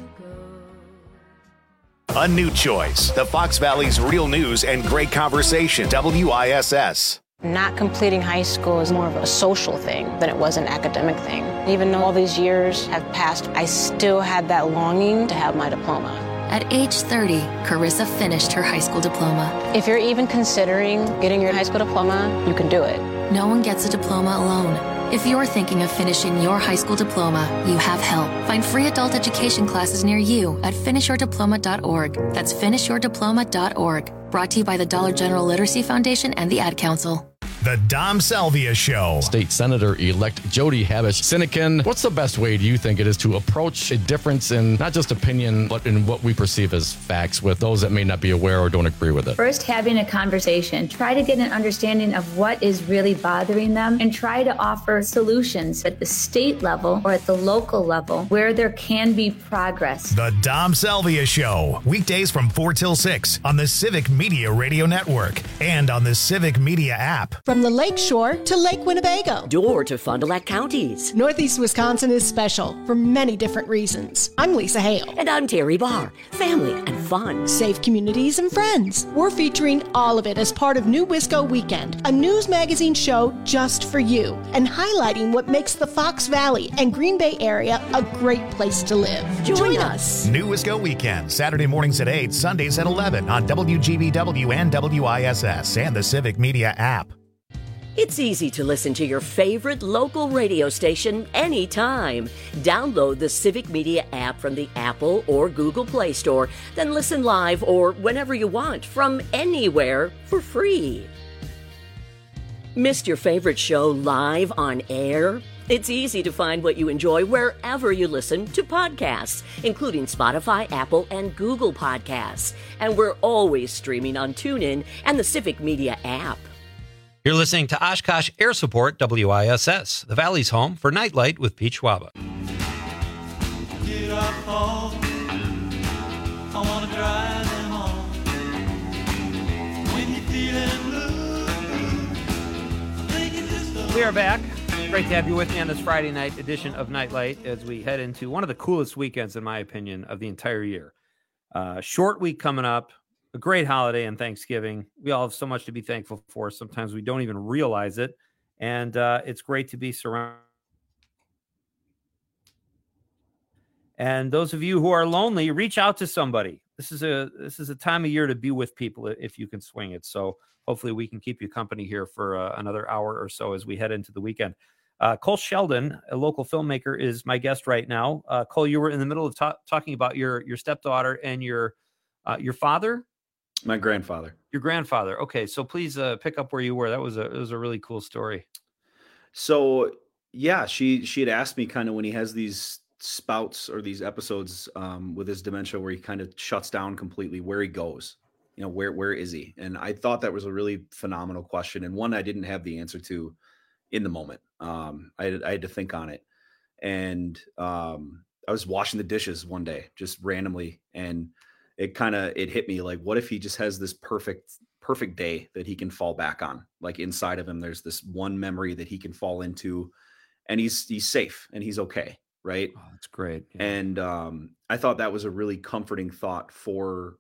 go. A new choice. The Fox Valley's real news and great conversation. WISS. Not completing high school is more of a social thing than it was an academic thing. Even though all these years have passed, I still had that longing to have my diploma. At age 30, Carissa finished her high school diploma. If you're even considering getting your high school diploma, you can do it. No one gets a diploma alone. If you're thinking of finishing your high school diploma, you have help. Find free adult education classes near you at finishyourdiploma.org. That's finishyourdiploma.org. Brought to you by the Dollar General Literacy Foundation and the Ad Council. The Dom Salvia Show. State Senator-elect Jody Habush-Sinekin, what's the best way do you think it is to approach a difference in not just opinion, but in what we perceive as facts with those that may not be aware or don't agree with it? First, having a conversation. Try to get an understanding of what is really bothering them and try to offer solutions at the state level or at the local level where there can be progress. The Dom Salvia Show. Weekdays from 4 till 6 on the Civic Media Radio Network and on the Civic Media app. From the Lake Shore to Lake Winnebago. Door to Fond du Lac counties. Northeast Wisconsin is special for many different reasons. I'm Lisa Hale. And I'm Terry Barr. Family and fun. Safe communities and friends. We're featuring all of it as part of New Wisco Weekend, a news magazine show just for you, and highlighting what makes the Fox Valley and Green Bay area a great place to live. Join us. New Wisco Weekend, Saturday mornings at 8, Sundays at 11 on WGBW and WISS and the Civic Media app. It's easy to listen to your favorite local radio station anytime. Download the Civic Media app from the Apple or Google Play Store, then listen live or whenever you want from anywhere for free. Missed your favorite show live on air? It's easy to find what you enjoy wherever you listen to podcasts, including Spotify, Apple, and Google Podcasts. And we're always streaming on TuneIn and the Civic Media app. You're listening to Oshkosh Air Support WISS, the Valley's home for Nightlight with Pete Schwaba. Get up home. I want to drive them home. When you're feeling blue, we are back. Great to have you with me on this Friday night edition of Nightlight as we head into one of the coolest weekends, in my opinion, of the entire year. Short week coming up. A great holiday and Thanksgiving. We all have so much to be thankful for. Sometimes we don't even realize it. And it's great to be surrounded. And those of you who are lonely, reach out to somebody. This is a time of year to be with people if you can swing it. So hopefully we can keep you company here for another hour or so as we head into the weekend. Cole Sheldon, a local filmmaker, is my guest right now. Cole, you were in the middle of talking about your stepdaughter and your father. My grandfather. Your grandfather. Okay, so please pick up where you were. It was a really cool story. So yeah, she had asked me kind of when he has these spouts or these episodes with his dementia where he kind of shuts down completely, where he goes. You know, where is he? And I thought that was a really phenomenal question and one I didn't have the answer to in the moment. I had to think on it, and I was washing the dishes one day just randomly, and it hit me like, what if he just has this perfect day that he can fall back on? Like inside of him, there's this one memory that he can fall into, and he's safe and he's okay. Right. Oh, that's great. Yeah. And I thought that was a really comforting thought for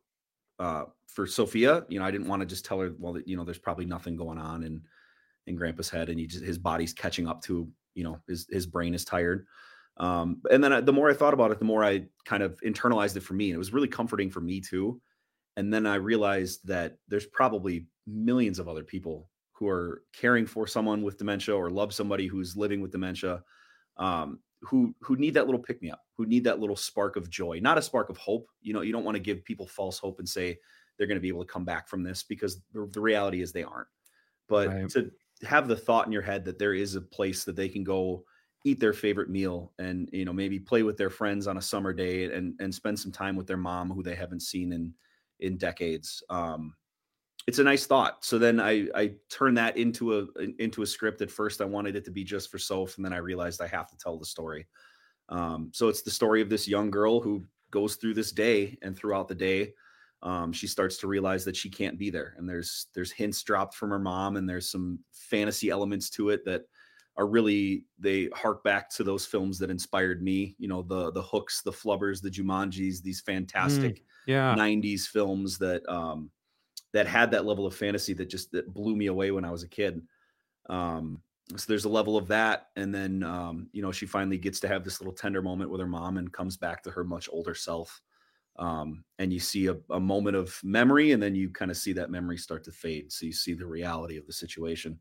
Sophia. You know, I didn't want to just tell her, well, you know, there's probably nothing going on in Grandpa's head, and his body's catching up to, you know, his brain is tired. And then the more I thought about it, the more I kind of internalized it for me. And it was really comforting for me too. And then I realized that there's probably millions of other people who are caring for someone with dementia or love somebody who's living with dementia, who need that little pick me up, who need that little spark of joy, not a spark of hope. You know, you don't want to give people false hope and say they're going to be able to come back from this, because the reality is they aren't. But right. To have the thought in your head that there is a place that they can go eat their favorite meal and, you know, maybe play with their friends on a summer day and spend some time with their mom who they haven't seen in decades. It's a nice thought. So then I turned that into a script. At first I wanted it to be just for Soph, and then I realized I have to tell the story. So it's the story of this young girl who goes through this day, and throughout the day, she starts to realize that she can't be there. And there's hints dropped from her mom, and there's some fantasy elements to it that are really, they hark back to those films that inspired me. You know, the Hooks, the Flubbers, the Jumanjis, these fantastic 90s films that had that level of fantasy that blew me away when I was a kid. So there's a level of that. And then, you know, she finally gets to have this little tender moment with her mom and comes back to her much older self. And you see a moment of memory, and then you kind of see that memory start to fade. So you see the reality of the situation.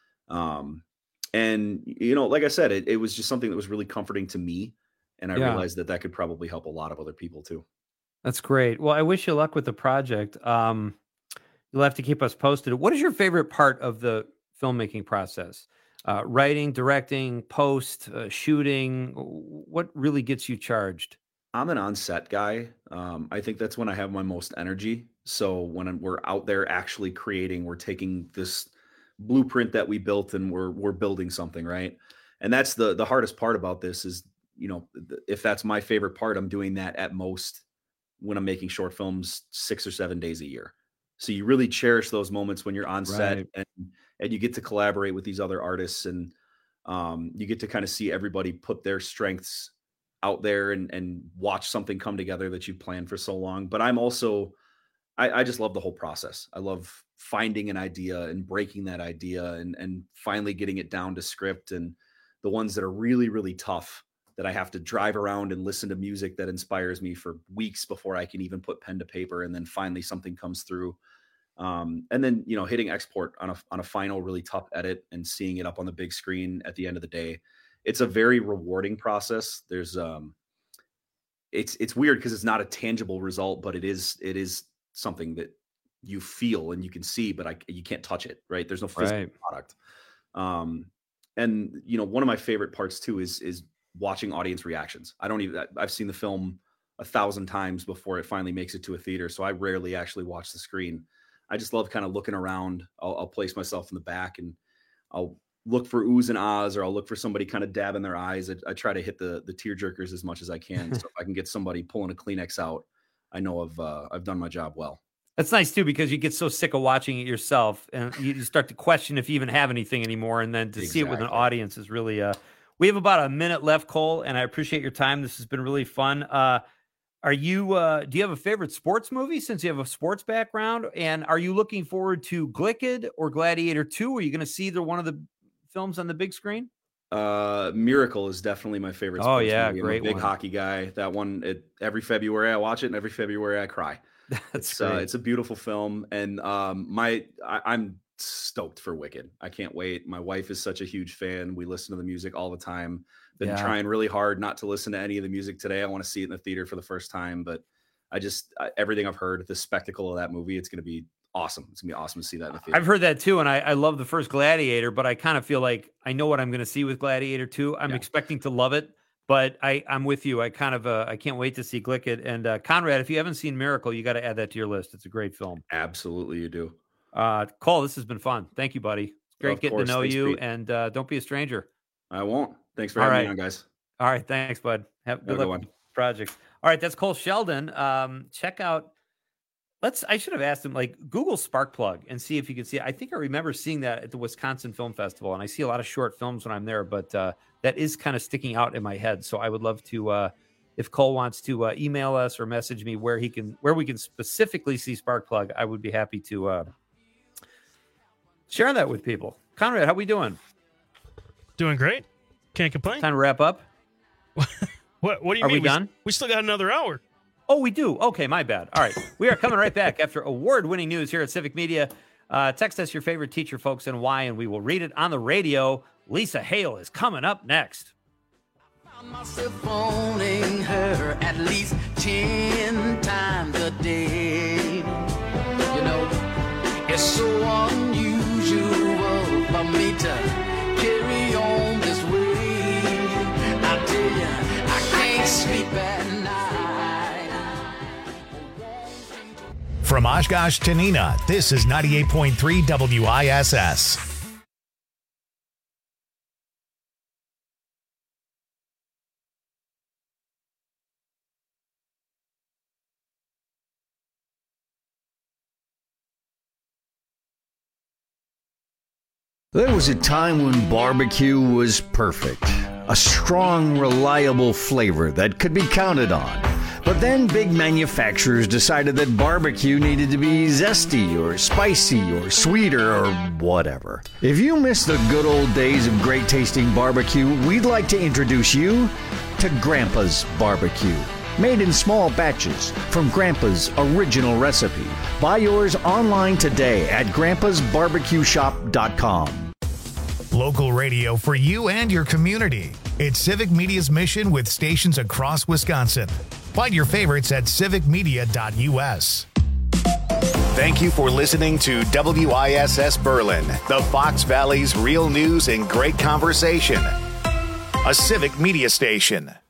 And, you know, like I said, it was just something that was really comforting to me. And I realized that could probably help a lot of other people too. That's great. Well, I wish you luck with the project. You'll have to keep us posted. What is your favorite part of the filmmaking process? Writing, directing, post, shooting? What really gets you charged? I'm an on-set guy. I think that's when I have my most energy. So when we're out there actually creating, we're taking this blueprint that we built and we're building something, right? And that's the hardest part about this is, you know, if that's my favorite part, I'm doing that at most when I'm making short films 6 or 7 days a year. So you really cherish those moments when you're on set and you get to collaborate with these other artists, and you get to kind of see everybody put their strengths out there and watch something come together that you've planned for so long. But I'm also, I just love the whole process. I love finding an idea and breaking that idea and finally getting it down to script, and the ones that are really, really tough that I have to drive around and listen to music that inspires me for weeks before I can even put pen to paper. And then finally something comes through. And then, you know, hitting export on a final really tough edit and seeing it up on the big screen at the end of the day. It's a very rewarding process. There's it's weird because it's not a tangible result, but it is something that you feel and you can see, but you can't touch it, right? There's no physical product. And you know, one of my favorite parts too is watching audience reactions. I've seen the film 1,000 times before it finally makes it to a theater. So I rarely actually watch the screen. I just love kind of looking around. I'll place myself in the back and I'll look for oohs and ahs, or I'll look for somebody kind of dabbing their eyes. I try to hit the tear jerkers as much as I can. So if I can get somebody pulling a Kleenex out, I know I've done my job well. That's nice too, because you get so sick of watching it yourself and you start to question if you even have anything anymore. And then to see it with an audience is really, we have about a minute left, Cole, and I appreciate your time. This has been really fun. Do you have a favorite sports movie, since you have a sports background? And are you looking forward to Glicked or Gladiator 2? Are you going to see either one of the films on the big screen? Miracle is definitely my favorite. Oh yeah, movie. great I'm a big one. hockey guy. That one, every February I watch it, and every February I cry. It's it's a beautiful film, and I'm stoked for Wicked. I can't wait. My wife is such a huge fan. We listen to the music all the time. Been trying really hard not to listen to any of the music today. I want to see it in the theater for the first time, but everything I've heard, the spectacle of that movie, it's going to be awesome. It's gonna be awesome to see that in the theater. I've heard that too, and I love the first Gladiator, but I kind of feel like I know what I'm going to see with Gladiator 2. I'm expecting to love it, but I'm with you. I can't wait to see Glicked. And Conrad, if you haven't seen Miracle, you got to add that to your list. It's a great film. Absolutely, you do. Cole, this has been fun. Thank you, buddy. It's great getting to know you, and don't be a stranger. I won't. Thanks for having me on, guys. All right, thanks, bud. Have good luck with projects. All right, that's Cole Sheldon. Check out. I should have asked him, like, Google Sparkplug and see if you can see it. I think I remember seeing that at the Wisconsin Film Festival, and I see a lot of short films when I'm there, but that is kind of sticking out in my head. So I would love to, if Cole wants to email us or message me where we can specifically see Sparkplug, I would be happy to share that with people. Conrad, how we doing? Doing great. Can't complain. Time to wrap up. What do you mean? Are we done? We still got another hour. Oh, we do. Okay, my bad. All right. We are coming right back after award-winning news here at Civic Media. Text us your favorite teacher, folks, and why, and we will read it on the radio. Lisa Hale is coming up next. I found myself phoning her at least 10 times a day. You know, it's so unusual for me to carry on this way. I tell you, I can't sleep at night. From Oshkosh to Neenah, this is 98.3 WISS. There was a time when barbecue was perfect. A strong, reliable flavor that could be counted on. But then big manufacturers decided that barbecue needed to be zesty or spicy or sweeter or whatever. If you miss the good old days of great tasting barbecue, we'd like to introduce you to Grandpa's Barbecue. made in small batches from Grandpa's original recipe. Buy yours online today at grandpasbarbecueshop.com. Local radio for you and your community. It's Civic Media's mission with stations across Wisconsin. Find your favorites at civicmedia.us. Thank you for listening to WISS Berlin, the Fox Valley's real news and great conversation. A Civic Media station.